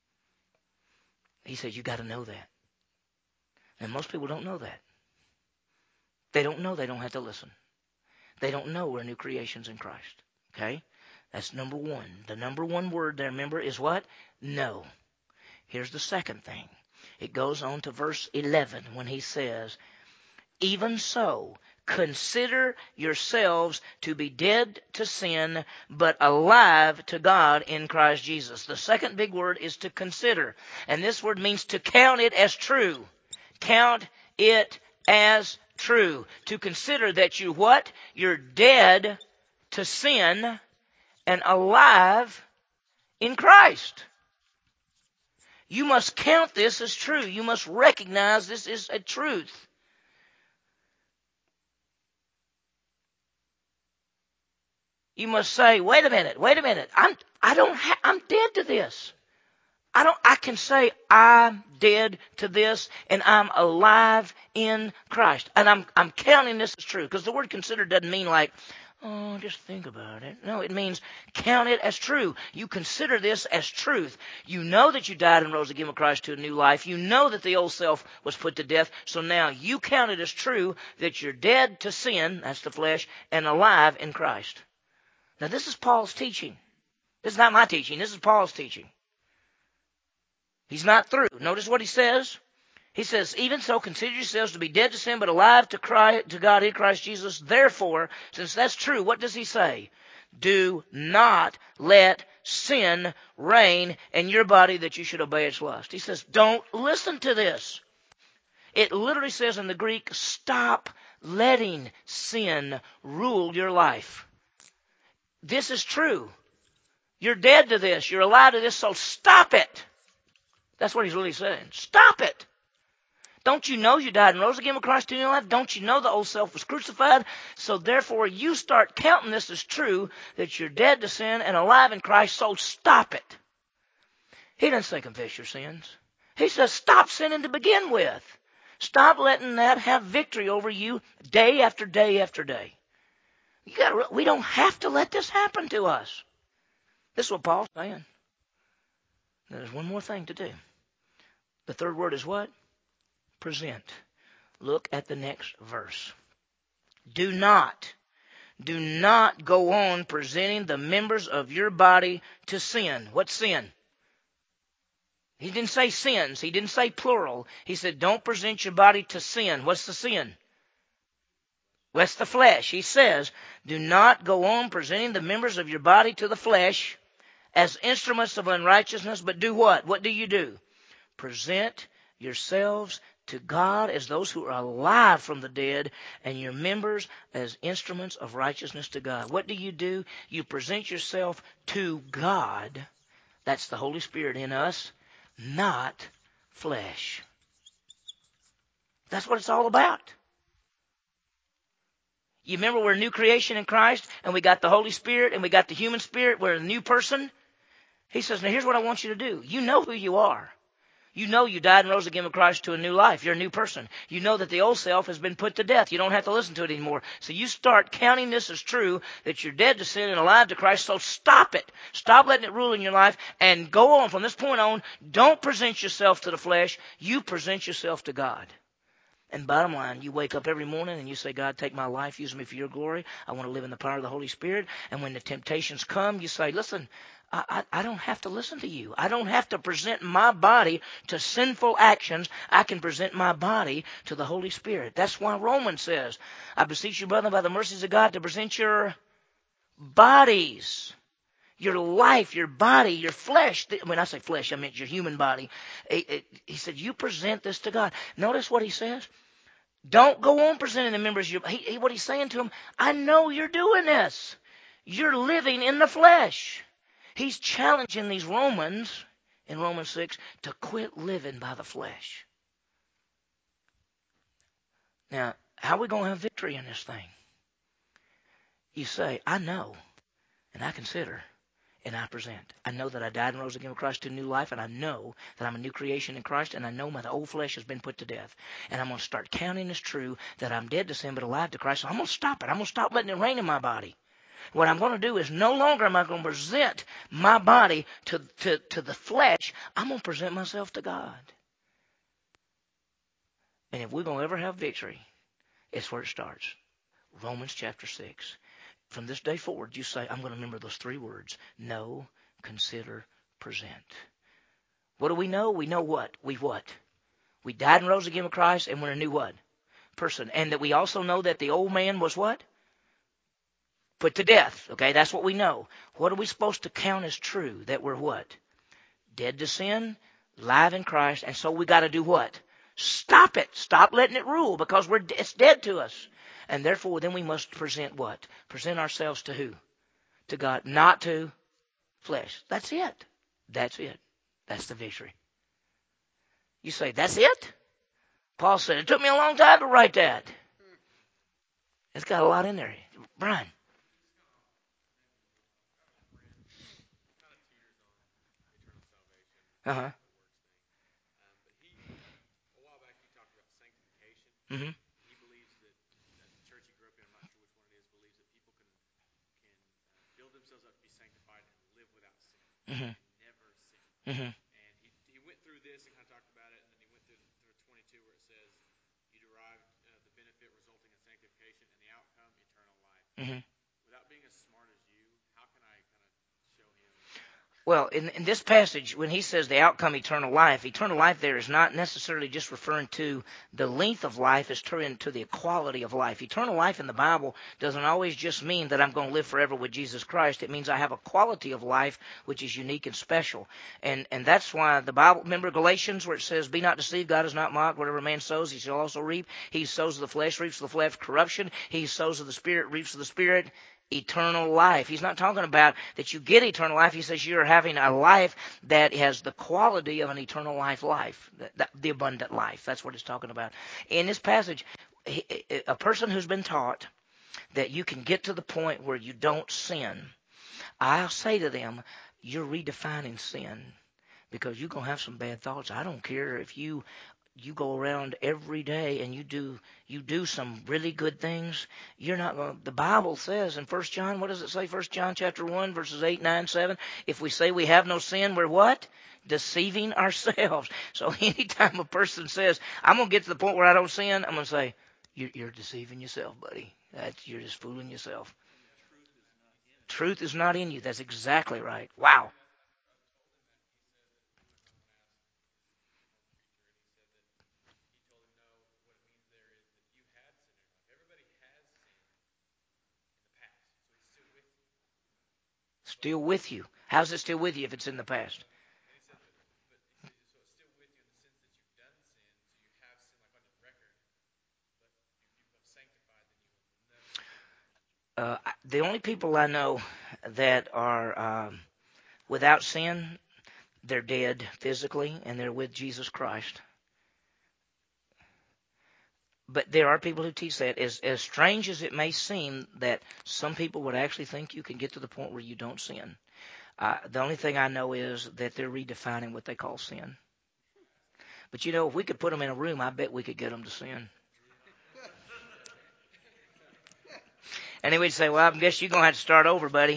A: He says, you got to know that. And most people don't know that. They don't know they don't have to listen. They don't know we're new creations in Christ. Okay? That's number one. The number one word there, remember, is what? No. Here's the second thing. It goes on to verse eleven when he says, even so, consider yourselves to be dead to sin, but alive to God in Christ Jesus. The second big word is to consider. And this word means to count it as true. Count it as true. To consider that you what? You're dead to sin and alive in Christ. You must count this as true. You must recognize this is a truth. You must say, wait a minute, wait a minute. I'm I don't ha- I'm dead to this. I don't I can say I'm dead to this and I'm alive in Christ. And I'm I'm counting this as true, because the word consider doesn't mean like, oh, just think about it. No, it means count it as true. You consider this as truth. You know that you died and rose again with Christ to a new life. You know that the old self was put to death. So now you count it as true that you're dead to sin, that's the flesh, and alive in Christ. Now this is Paul's teaching. This is not my teaching. This is Paul's teaching. He's not through. Notice what he says. He says, even so, consider yourselves to be dead to sin, but alive to, Christ, to God in Christ Jesus. Therefore, since that's true, what does he say? Do not let sin reign in your body that you should obey its lust. He says, don't listen to this. It literally says in the Greek, stop letting sin rule your life. This is true. You're dead to this. You're alive to this, so stop it. That's what he's really saying. Stop it. Don't you know you died and rose again with Christ in your life? Don't you know the old self was crucified? So therefore you start counting this as true, that you're dead to sin and alive in Christ, so stop it. He doesn't say confess your sins. He says stop sinning to begin with. Stop letting that have victory over you day after day after day. You gotta, we don't have to let this happen to us. This is what Paul's saying. There's one more thing to do. The third word is what? Present. Look at the next verse. Do not, do not go on presenting the members of your body to sin. What sin? He didn't say sins. He didn't say plural. He said don't present your body to sin. What's the sin? That's the flesh. He says, do not go on presenting the members of your body to the flesh as instruments of unrighteousness, but do what? What do you do? Present yourselves to God as those who are alive from the dead, and your members as instruments of righteousness to God. What do you do? You present yourself to God. That's the Holy Spirit in us, not flesh. That's what it's all about. You remember we're a new creation in Christ, and we got the Holy Spirit, and we got the human spirit. We're a new person. He says, now here's what I want you to do. You know who you are. You know you died and rose again with Christ to a new life. You're a new person. You know that the old self has been put to death. You don't have to listen to it anymore. So you start counting this as true, that you're dead to sin and alive to Christ. So stop it. Stop letting it rule in your life and go on. From this point on, don't present yourself to the flesh. You present yourself to God. And bottom line, you wake up every morning and you say, God, take my life, use me for your glory. I want to live in the power of the Holy Spirit. And when the temptations come, you say, listen, I, I, I don't have to listen to you. I don't have to present my body to sinful actions. I can present my body to the Holy Spirit. That's why Romans says, I beseech you, brother, by the mercies of God, to present your bodies, your life, your body, your flesh. When I say flesh, I meant your human body. It, it, he said, you present this to God. Notice what he says. Don't go on presenting the members. Of your, he, he, what he's saying to them, I know you're doing this. You're living in the flesh. He's challenging these Romans in Romans six to quit living by the flesh. Now, how are we going to have victory in this thing? You say, I know, and I consider, and I present. I know that I died and rose again with Christ to a new life, and I know that I'm a new creation in Christ, and I know my old flesh has been put to death. And I'm going to start counting as true that I'm dead to sin but alive to Christ. So I'm going to stop it. I'm going to stop letting it reign in my body. What I'm going to do is no longer am I going to present my body to, to, to the flesh. I'm going to present myself to God. And if we're going to ever have victory, it's where it starts. Romans chapter six. From this day forward, you say, I'm going to remember those three words. Know, consider, present. What do we know? We know what? We what? We died and rose again with Christ, and we're a new what? Person. And that we also know that the old man was what? Put to death. Okay, that's what we know. What are we supposed to count as true? That we're what? Dead to sin, alive in Christ, and so we got to do what? Stop it. Stop letting it rule, because we're it's dead to us. And therefore, then we must present what? Present ourselves to who? To God, not to flesh. That's it. That's it. That's the victory. You say, that's it? Paul said, it took me a long time to write that. It's got a lot in there. Brian. Uh-huh. Mm-hmm. Mm-hmm. Mm-hmm. Mm-hmm. Well, in, in this passage, when he says the outcome eternal life, eternal life there is not necessarily just referring to the length of life, it's referring to the equality of life. Eternal life in the Bible doesn't always just mean that I'm going to live forever with Jesus Christ. It means I have a quality of life which is unique and special. And and that's why the Bible, remember Galatians where it says, be not deceived, God is not mocked. Whatever a man sows, he shall also reap. He sows of the flesh, reaps of the flesh corruption. He sows of the Spirit, reaps of the Spirit eternal life. He's not talking about that you get eternal life. He says you're having a life that has the quality of an eternal life life, the, the abundant life. That's what he's talking about. In this passage, a person who's been taught that you can get to the point where you don't sin, I'll say to them, you're redefining sin because you're going to have some bad thoughts. I don't care if you you go around every day and you do you do some really good things. You're not going to, the Bible says in First John, what does it say? First John chapter one, verses eight, nine, seven. If we say we have no sin, we're what? Deceiving ourselves. So anytime a person says, I'm going to get to the point where I don't sin, I'm going to say, you're, you're deceiving yourself, buddy. That's, you're just fooling yourself. Truth is not in you. That's exactly right. Wow. Still with you. How's it still with you if it's in the past? Uh, the only people I know that are um, without sin, they're dead physically and they're with Jesus Christ. But there are people who teach that. As, as strange as it may seem, that some people would actually think you can get to the point where you don't sin. Uh, the only thing I know is that they're redefining what they call sin. But you know, if we could put them in a room, I bet we could get them to sin. And they would say, well, I guess you're going to have to start over, buddy.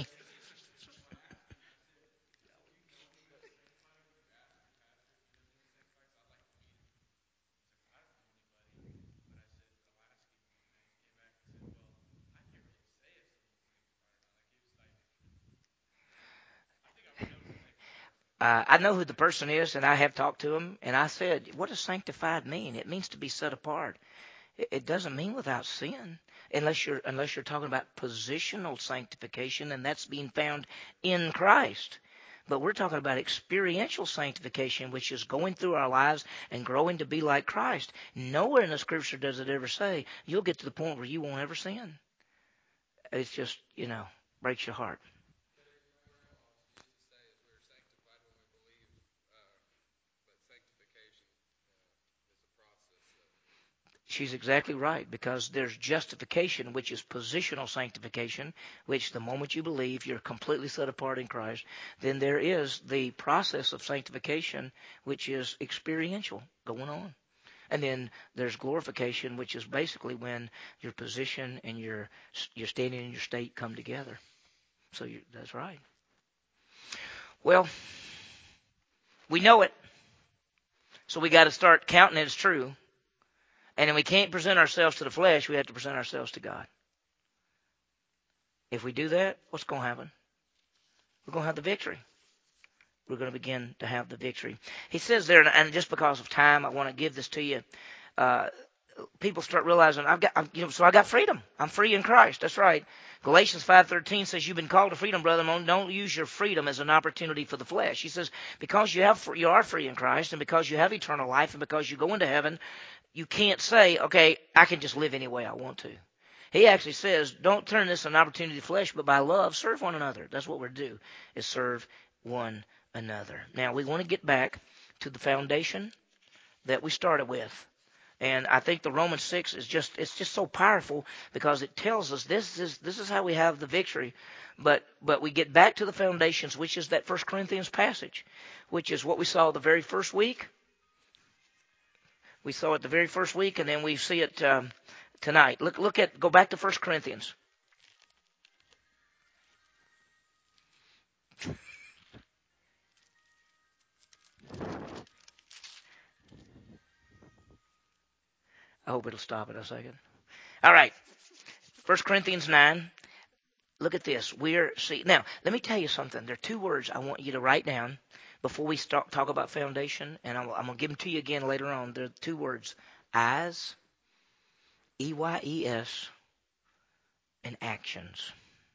A: Uh, I know who the person is, and I have talked to him, and I said, what does sanctified mean? It means to be set apart. It, it doesn't mean without sin, unless you're unless you're talking about positional sanctification, and that's being found in Christ. But we're talking about experiential sanctification, which is going through our lives and growing to be like Christ. Nowhere in the Scripture does it ever say you'll get to the point where you won't ever sin. It's just, you know, breaks your heart. She's exactly right, because there's justification, which is positional sanctification, which the moment you believe you're completely set apart in Christ. Then there is the process of sanctification, which is experiential going on. And then there's glorification, which is basically when your position and your your standing and your state come together. So you, that's right. Well, we know it, so we got to start counting it as true. And then we can't present ourselves to the flesh. We have to present ourselves to God. If we do that, what's going to happen? We're going to have the victory. We're going to begin to have the victory. He says there, and just because of time, I want to give this to you. Uh, people start realizing I've got, I'm, you know, so I got freedom. I'm free in Christ. That's right. Galatians five thirteen says you've been called to freedom, brother. Don't use your freedom as an opportunity for the flesh. He says because you have, you are free in Christ, and because you have eternal life, and because you go into heaven, you can't say, okay, I can just live any way I want to. He actually says, don't turn this an opportunity to flesh, but by love, serve one another. That's what we're to do, is serve one another. Now, we want to get back to the foundation that we started with. And I think the Romans six is just, it's just so powerful because it tells us this is this is how we have the victory. But but we get back to the foundations, which is that First Corinthians passage, which is what we saw the very first week. We saw it the very first week, and then we see it um, tonight. Look look at go back to First Corinthians. I hope it'll stop in a second. All right. First Corinthians nine. Look at this. We're see now. Let me tell you something. There are two words I want you to write down before we start talk about foundation, and I'm, I'm gonna give them to you again later on. There are two words: eyes, E Y E S, and actions.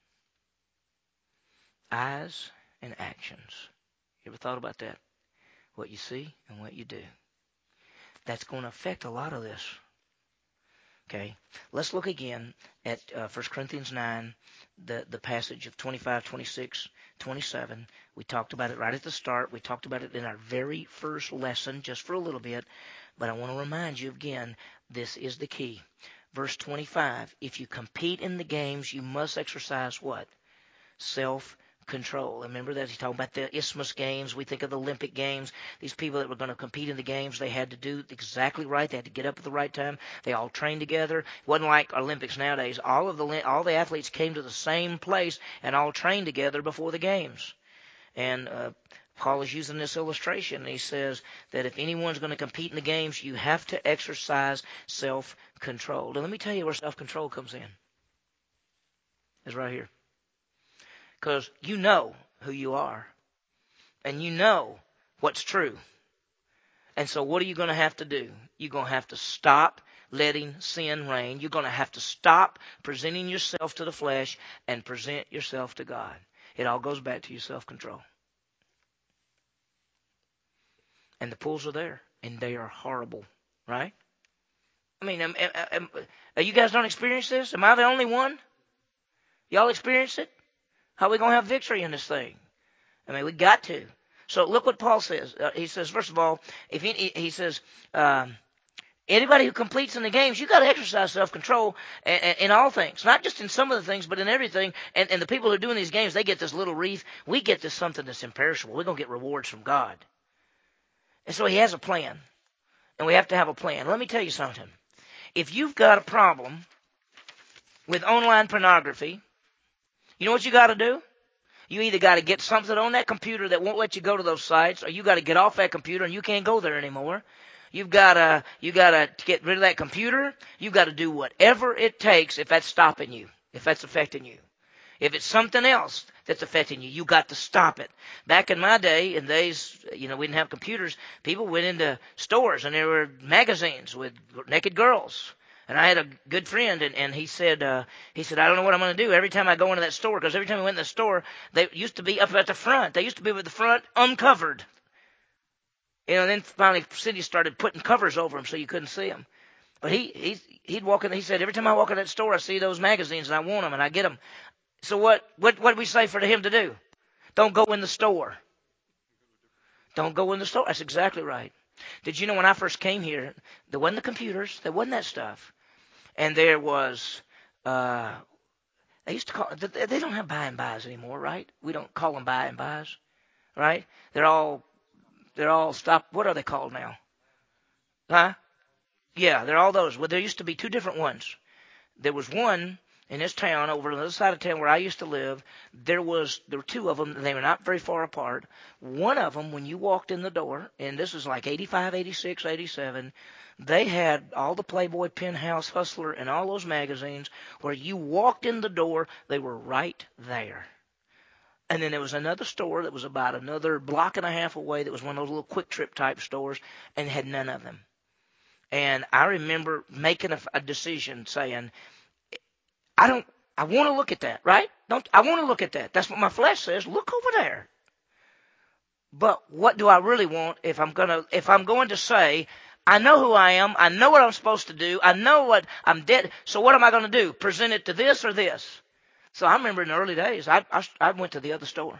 A: Eyes and actions. You ever thought about that? What you see and what you do. That's going to affect a lot of this. Okay, let's look again at uh, First Corinthians nine, the, the passage of twenty-five, twenty-six, twenty-seven. We talked about it right at the start. We talked about it in our very first lesson just for a little bit. But I want to remind you again, this is the key. Verse twenty-five, if you compete in the games, you must exercise what? Self control. Remember that he's talking about the Isthmus Games. We think of the Olympic Games. These people that were going to compete in the games, they had to do exactly right. They had to get up at the right time. They all trained together. It wasn't like Olympics nowadays. All of the all the athletes came to the same place and all trained together before the games. And uh, Paul is using this illustration. He says that if anyone's going to compete in the games, you have to exercise self-control. Now, let me tell you where self-control comes in. It's right here. Because you know who you are. And you know what's true. And so what are you going to have to do? You're going to have to stop letting sin reign. You're going to have to stop presenting yourself to the flesh and present yourself to God. It all goes back to your self-control. And the pulls are there. And they are horrible. Right? I mean, am, am, am, you guys don't experience this? Am I the only one? Y'all experience it? How are we going to have victory in this thing? I mean, we got to. So look what Paul says. Uh, he says, first of all, if he, he says, um, anybody who completes in the games, you got to exercise self-control in, in all things, not just in some of the things, but in everything. And, and the people who are doing these games, they get this little wreath. We get this something that's imperishable. We're going to get rewards from God. And so he has a plan, and we have to have a plan. Let me tell you something. If you've got a problem with online pornography, you know what you got to do? You either got to get something on that computer that won't let you go to those sites, or you got to get off that computer and you can't go there anymore. You've got to you got to get rid of that computer. You've got to do whatever it takes if that's stopping you, if that's affecting you. If it's something else that's affecting you, you got to stop it. Back in my day, in days, you know, we didn't have computers. People went into stores and there were magazines with naked girls. And I had a good friend, and, and he said, uh, he said, I don't know what I'm going to do every time I go into that store, because every time we went in the store, they used to be up at the front. They used to be with the front uncovered. You know, and then finally Cindy started putting covers over them so you couldn't see them. But he, he, he'd walk in, he said, every time I walk in that store, I see those magazines, and I want them, and I get them. So what, what, what did we say for him to do? Don't go in the store. Don't go in the store. That's exactly right. Did you know when I first came here, there wasn't the computers, there wasn't that stuff. And there was, uh, they used to call, they don't have buy and buys anymore, right? We don't call them buy and buys, right? They're all, they're all stop, what are they called now? Huh? Yeah, they're all those. Well, there used to be two different ones. There was one in this town, over on the other side of town where I used to live. There was, there were two of them. They were not very far apart. One of them, when you walked in the door, and this was like eighty-five, eighty-six, eighty-seven, they had all the Playboy, Penthouse, Hustler, and all those magazines. Where you walked in the door, they were right there. And then there was another store that was about another block and a half away that was one of those little quick trip type stores, and had none of them. And I remember making a, a decision saying, I don't, I want to look at that, right? Don't, I want to look at that. That's what my flesh says. Look over there. But what do I really want if I'm gonna, if I'm going to say, I know who I am, I know what I'm supposed to do, I know what I'm dead, so what am I going to do? Present it to this or this? So I remember in the early days, I, I, I went to the other store.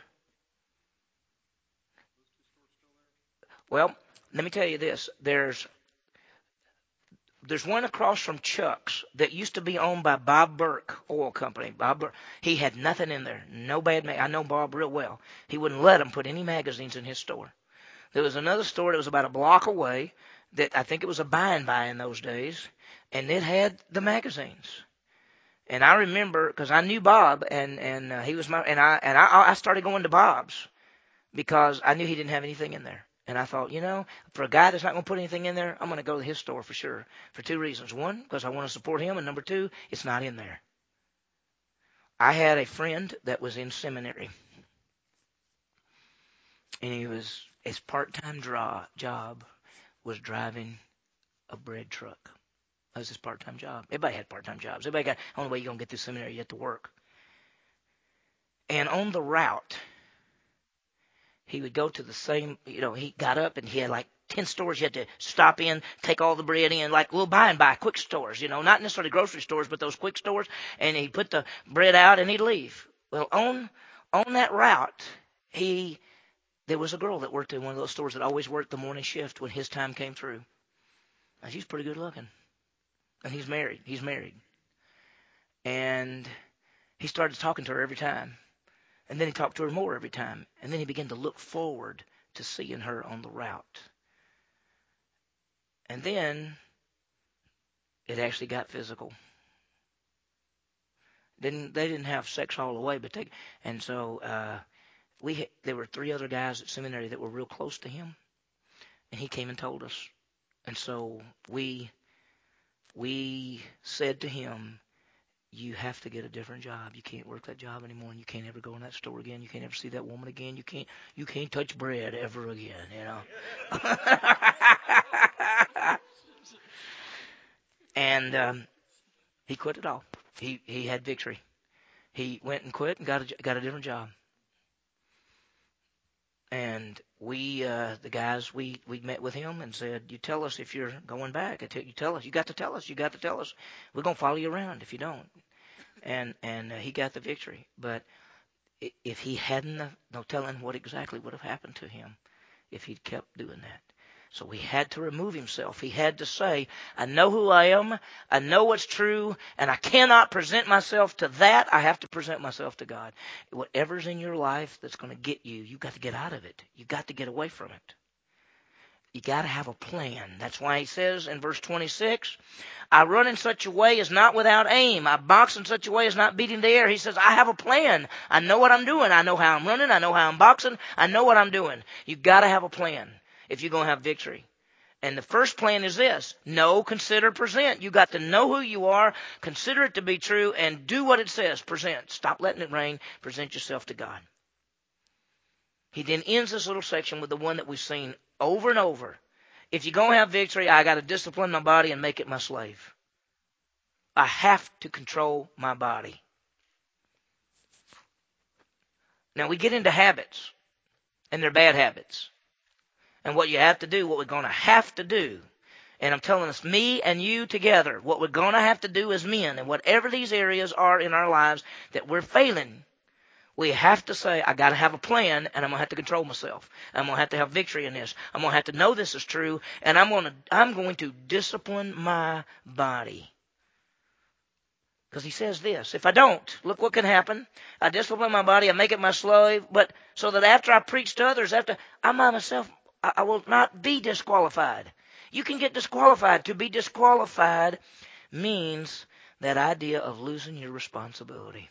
A: Well, let me tell you this. There's There's one across from Chuck's that used to be owned by Bob Burke Oil Company. Bob Burke, he had nothing in there. No bad mag. I know Bob real well. He wouldn't let him put any magazines in his store. There was another store that was about a block away that I think it was a buy and buy in those days, and it had the magazines. And I remember because I knew Bob, and and uh, he was my and I and I I started going to Bob's because I knew he didn't have anything in there. And I thought, you know, for a guy that's not going to put anything in there, I'm going to go to his store for sure. For two reasons. One, because I want to support him. And number two, it's not in there. I had a friend that was in seminary, and he was his part-time draw, job was driving a bread truck. That was his part-time job. Everybody had part-time jobs. Everybody got, the only way you're going to get through seminary, you have to work. And on the route, he would go to the same, you know, he got up and he had like ten stores you had to stop in, take all the bread in, like little buy and buy, quick stores, you know, not necessarily grocery stores, but those quick stores. And he'd put the bread out and he'd leave. Well, on on that route, he there was a girl that worked in one of those stores that always worked the morning shift when his time came through. Now, she's pretty good looking. And he's married. He's married. And he started talking to her every time. And then he talked to her more every time. And then he began to look forward to seeing her on the route. And then it actually got physical. Didn't they didn't have sex all the way, but they and so uh, we there were three other guys at seminary that were real close to him, and he came and told us. And so we we said to him, you have to get a different job. You can't work that job anymore, and you can't ever go in that store again. You can't ever see that woman again. You can't you can't touch bread ever again, you know. And um, he quit it all. He he had victory. He went and quit and got a, got a different job. And we, uh, the guys, we, we met with him and said, you tell us if you're going back. I tell, you tell us. You got to tell us. You got to tell us. We're going to follow you around if you don't. And and uh, he got the victory. But if he hadn't, no telling what exactly would have happened to him if he'd kept doing that. So he had to remove himself. He had to say, I know who I am, I know what's true, and I cannot present myself to that. I have to present myself to God. Whatever's in your life that's going to get you, you've got to get out of it. You've got to get away from it. You got to have a plan. That's why he says in verse twenty-six, I run in such a way as not without aim. I box in such a way as not beating the air. He says, I have a plan. I know what I'm doing. I know how I'm running. I know how I'm boxing. I know what I'm doing. You've got to have a plan if you're going to have victory. And the first plan is this. Know, consider, present. You've got to know who you are, consider it to be true, and do what it says. Present. Stop letting it rain. Present yourself to God. He then ends this little section with the one that we've seen over and over. If you're going to have victory, I got to discipline my body and make it my slave. I have to control my body. Now, we get into habits, and they're bad habits. And what you have to do, what we're going to have to do, and I'm telling us, me and you together, what we're going to have to do as men, and whatever these areas are in our lives that we're failing, we have to say, I got to have a plan, and I'm going to have to control myself. I'm going to have to have victory in this. I'm going to have to know this is true, and I'm going to, I'm going to discipline my body. Because he says this, if I don't, look what can happen. I discipline my body, I make it my slave, but so that after I preach to others, after I'm by myself, I, I will not be disqualified. You can get disqualified. To be disqualified means that idea of losing your responsibility.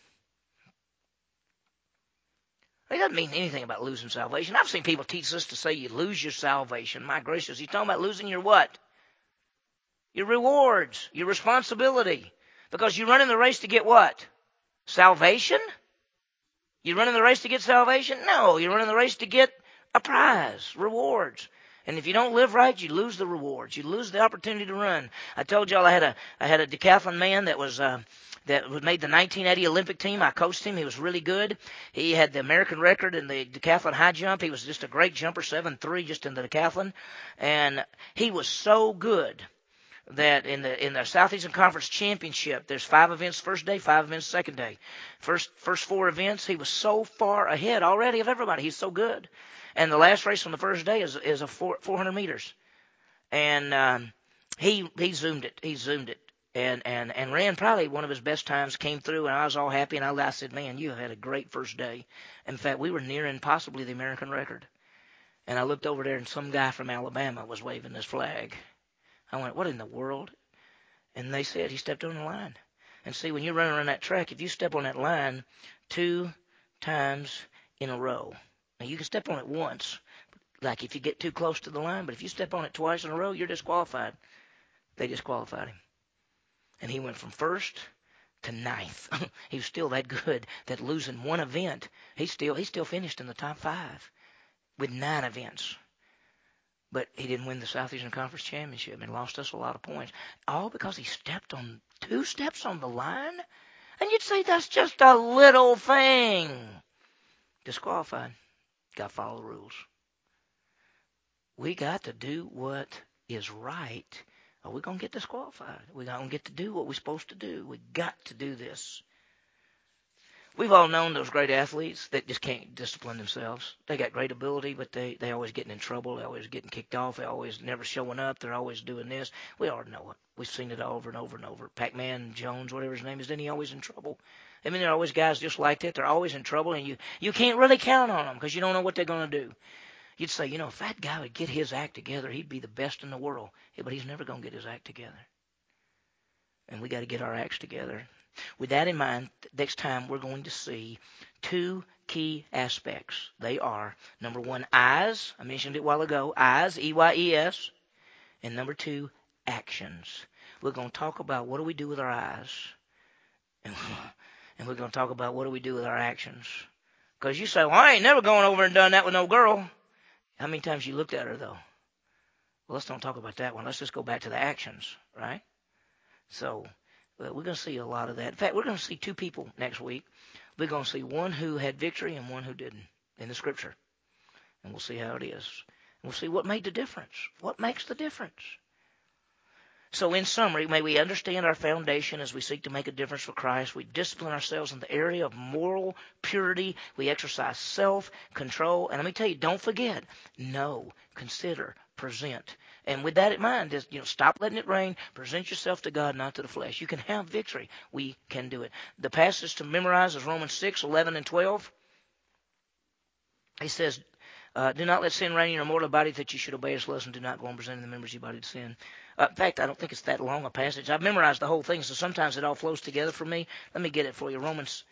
A: It doesn't mean anything about losing salvation. I've seen people teach us to say you lose your salvation. My gracious, he's talking about losing your what? Your rewards, your responsibility. Because you run in the race to get what? Salvation? You run in the race to get salvation? No, you run in the race to get a prize, rewards. And if you don't live right, you lose the rewards. You lose the opportunity to run. I told y'all I had a I had a decathlon man that was uh, that made the nineteen eighty Olympic team. I coached him. He was really good. He had the American record in the decathlon high jump. He was just a great jumper, seven three just in the decathlon. And he was so good that in the in the Southeastern Conference Championship, there's five events first day, five events second day. First first four events, he was so far ahead already of everybody. He's so good. And the last race on the first day is is a four, 400 meters, and um, he he zoomed it. He zoomed it, and and and ran probably one of his best times. Came through, and I was all happy. And I, I said, "Man, you had a great first day." In fact, we were nearing possibly the American record. And I looked over there, and some guy from Alabama was waving his flag. I went, "What in the world?" And they said he stepped on the line. And see, when you're running around that track, if you step on that line two times in a row. Now, you can step on it once, like if you get too close to the line, but if you step on it twice in a row, you're disqualified. They disqualified him. And he went from first to ninth. He was still that good that losing one event, he still he still finished in the top five with nine events. But he didn't win the Southeastern Conference Championship and lost us a lot of points. All because he stepped on two steps on the line? And you'd say that's just a little thing. Disqualified. Got to follow the rules. We got to do what is right, or we're going to get disqualified. We're going to get to do what we're supposed to do. We got to do this. We've all known those great athletes that just can't discipline themselves. They got great ability, but they they always getting in trouble. They always getting kicked off. They always never showing up. They're always doing this. We all know it. We've seen it over and over and over. Pac-Man Jones, whatever his name is, then he always in trouble. I mean, there are always guys just like that. They're always in trouble, and you, you can't really count on them because you don't know what they're going to do. You'd say, you know, if that guy would get his act together, he'd be the best in the world. Yeah, but he's never going to get his act together. And we got to get our acts together. With that in mind, next time we're going to see two key aspects. They are, number one, eyes. I mentioned it a while ago. Eyes, E Y E S. And number two, actions. We're going to talk about what do we do with our eyes. And, and we're going to talk about what do we do with our actions. Because you say, well, I ain't never going over and done that with no girl. How many times you looked at her, though? Well, let's don't talk about that one. Let's just go back to the actions, right? So well, we're going to see a lot of that. In fact, we're going to see two people next week. We're going to see one who had victory and one who didn't in the Scripture. And we'll see how it is. And we'll see what made the difference. What makes the difference? So in summary, may we understand our foundation as we seek to make a difference for Christ. We discipline ourselves in the area of moral purity. We exercise self-control. And let me tell you, don't forget, know, consider, present. And with that in mind, just, you know, stop letting it rain. Present yourself to God, not to the flesh. You can have victory. We can do it. The passage to memorize is Romans six, eleven, and twelve. He says, Uh, do not let sin reign in your mortal body that you should obey its lusts, and do not go on presenting the members of your body to sin. Uh, in fact, I don't think it's that long a passage. I've memorized the whole thing, so sometimes it all flows together for me. Let me get it for you. Romans.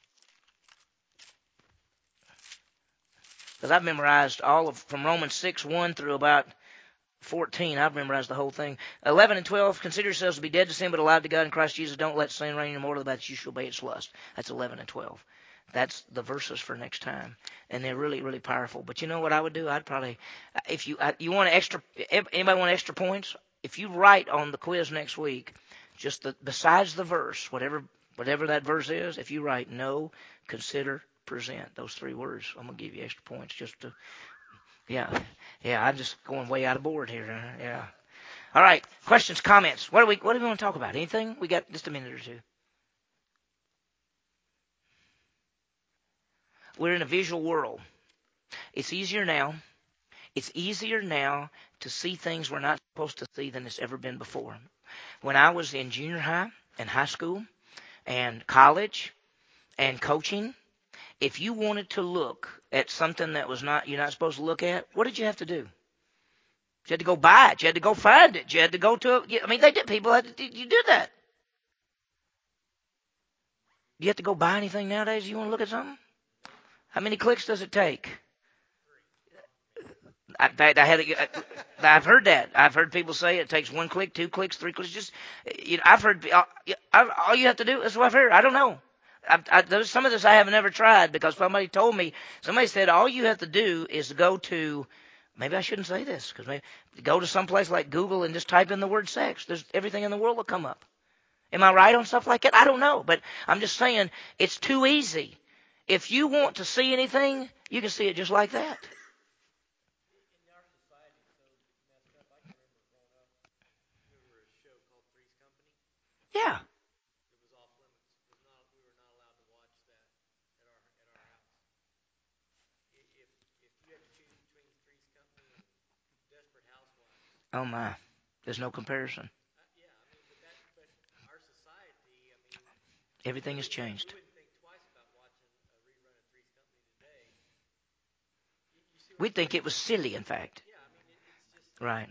A: Because I've memorized all of, from Romans six, one through about fourteen. I've memorized the whole thing. eleven and twelve, consider yourselves to be dead to sin, but alive to God in Christ Jesus. Don't let sin reign in your mortal body that you should obey its lust. That's eleven and twelve. That's the verses for next time, and they're really, really powerful. But you know what I would do? I'd probably, if you you want extra, anybody want extra points? If you write on the quiz next week, just the, besides the verse, whatever whatever that verse is, if you write know, consider, present, those three words, I'm gonna give you extra points just to, yeah, yeah. I'm just going way out of board here, yeah. All right, questions, comments. What do we what do we want to talk about? Anything? We got just a minute or two. We're in a visual world. It's easier now. It's easier now to see things we're not supposed to see than it's ever been before. When I was in junior high and high school and college and coaching, if you wanted to look at something that was not you're not supposed to look at, what did you have to do? You had to go buy it. You had to go find it. You had to go to it. I mean, they did. People had to, you did that. Do you have to go buy anything nowadays? You want to look at something? How many clicks does it take? In fact, I had a, I've heard that. I've heard people say it takes one click, two clicks, three clicks. Just, you know, I've heard I, all you have to do is what I've heard. I don't know. I, I, there's some of this I have never tried because somebody told me. Somebody said all you have to do is go to. Maybe I shouldn't say this because maybe go to some place like Google and just type in the word sex. There's everything in the world will come up. Am I right on stuff like that? I don't know, but I'm just saying it's too easy. If you want to see anything, you can see it just like that. Yeah. Oh my. There's no comparison. Everything has changed. We think it was silly, in fact. Right.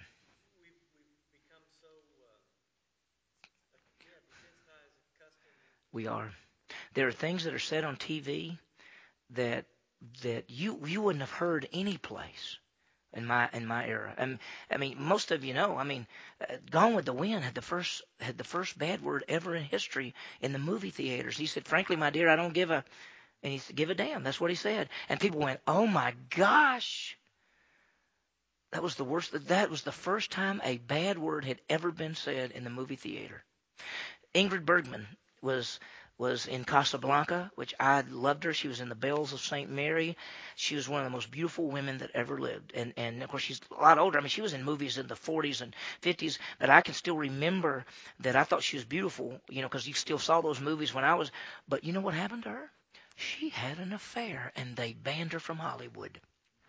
A: We are. There are things that are said on T V that that you you wouldn't have heard any place. in my in my era. And I mean, most of you know. I mean, uh, Gone with the Wind had the first had the first bad word ever in history in the movie theaters. He said, "Frankly, my dear, I don't give a," and he said, "give a damn." That's what he said. And people went, "Oh my gosh." That was the worst. That was the first time a bad word had ever been said in the movie theater. Ingrid Bergman was was in Casablanca, which I loved her. She was in The Bells of Saint Mary. She was one of the most beautiful women that ever lived. And and of course she's a lot older. I mean, she was in movies in the forties and fifties, but I can still remember that I thought she was beautiful, you know, because you still saw those movies when I was. But you know what happened to her? She had an affair, and they banned her from Hollywood.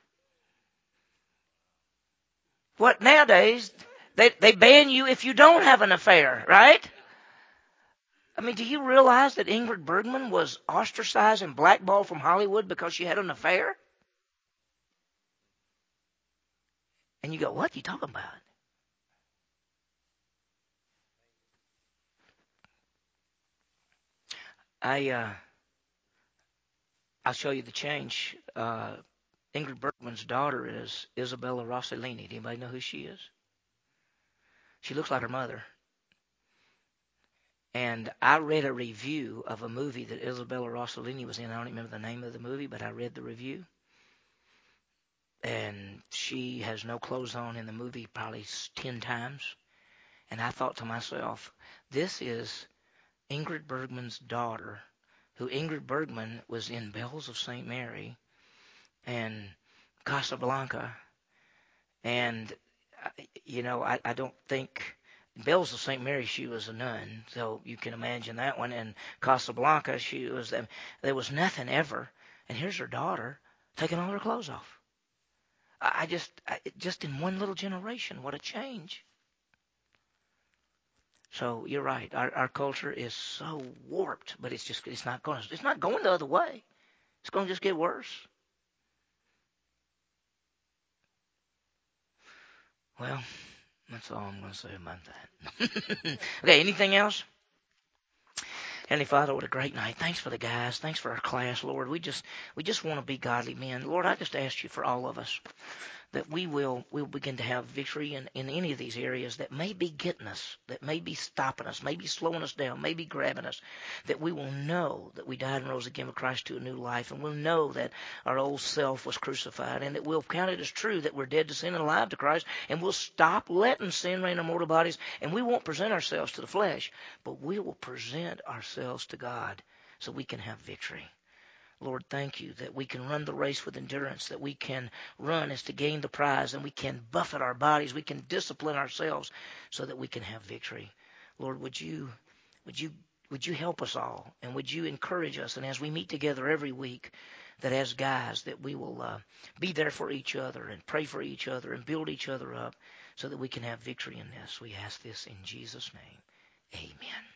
A: What nowadays? They they ban you if you don't have an affair, right? I mean, do you realize that Ingrid Bergman was ostracized and blackballed from Hollywood because she had an affair? And you go, what are you talking about? I uh, I'll show you the change. Uh, Ingrid Bergman's daughter is Isabella Rossellini. Do anybody know who she is? She looks like her mother. And I read a review of a movie that Isabella Rossellini was in. I don't remember the name of the movie, but I read the review. And she has no clothes on in the movie probably ten times. And I thought to myself, this is Ingrid Bergman's daughter, who Ingrid Bergman was in Bells of Saint Mary and Casablanca. And, uh, you know, I, I don't think Bells of Saint Mary, she was a nun. So you can imagine that one. And Casablanca, she was, um, there was nothing ever. And here's her daughter taking all her clothes off. I, I just, I, just in one little generation, what a change. So you're right. Our our culture is so warped, but it's just it's not going it's not going the other way. It's going to just get worse. Well, that's all I'm going to say about that. Okay, anything else? Heavenly Father, what a great night. Thanks for the guys. Thanks for our class, Lord. We just we just want to be godly men. Lord, I just ask you for all of us, that we will we'll begin to have victory in, in any of these areas that may be getting us, that may be stopping us, may be slowing us down, may be grabbing us, that we will know that we died and rose again with Christ to a new life, and we'll know that our old self was crucified, and that we'll count it as true that we're dead to sin and alive to Christ, and we'll stop letting sin reign in our mortal bodies, and we won't present ourselves to the flesh, but we will present ourselves to God so we can have victory. Lord, thank you that we can run the race with endurance, that we can run as to gain the prize, and we can buffet our bodies, we can discipline ourselves so that we can have victory. Lord, would you would you would you help us all, and would you encourage us, and as we meet together every week, that as guys, that we will uh, be there for each other and pray for each other and build each other up so that we can have victory in this. We ask this in Jesus' name. Amen.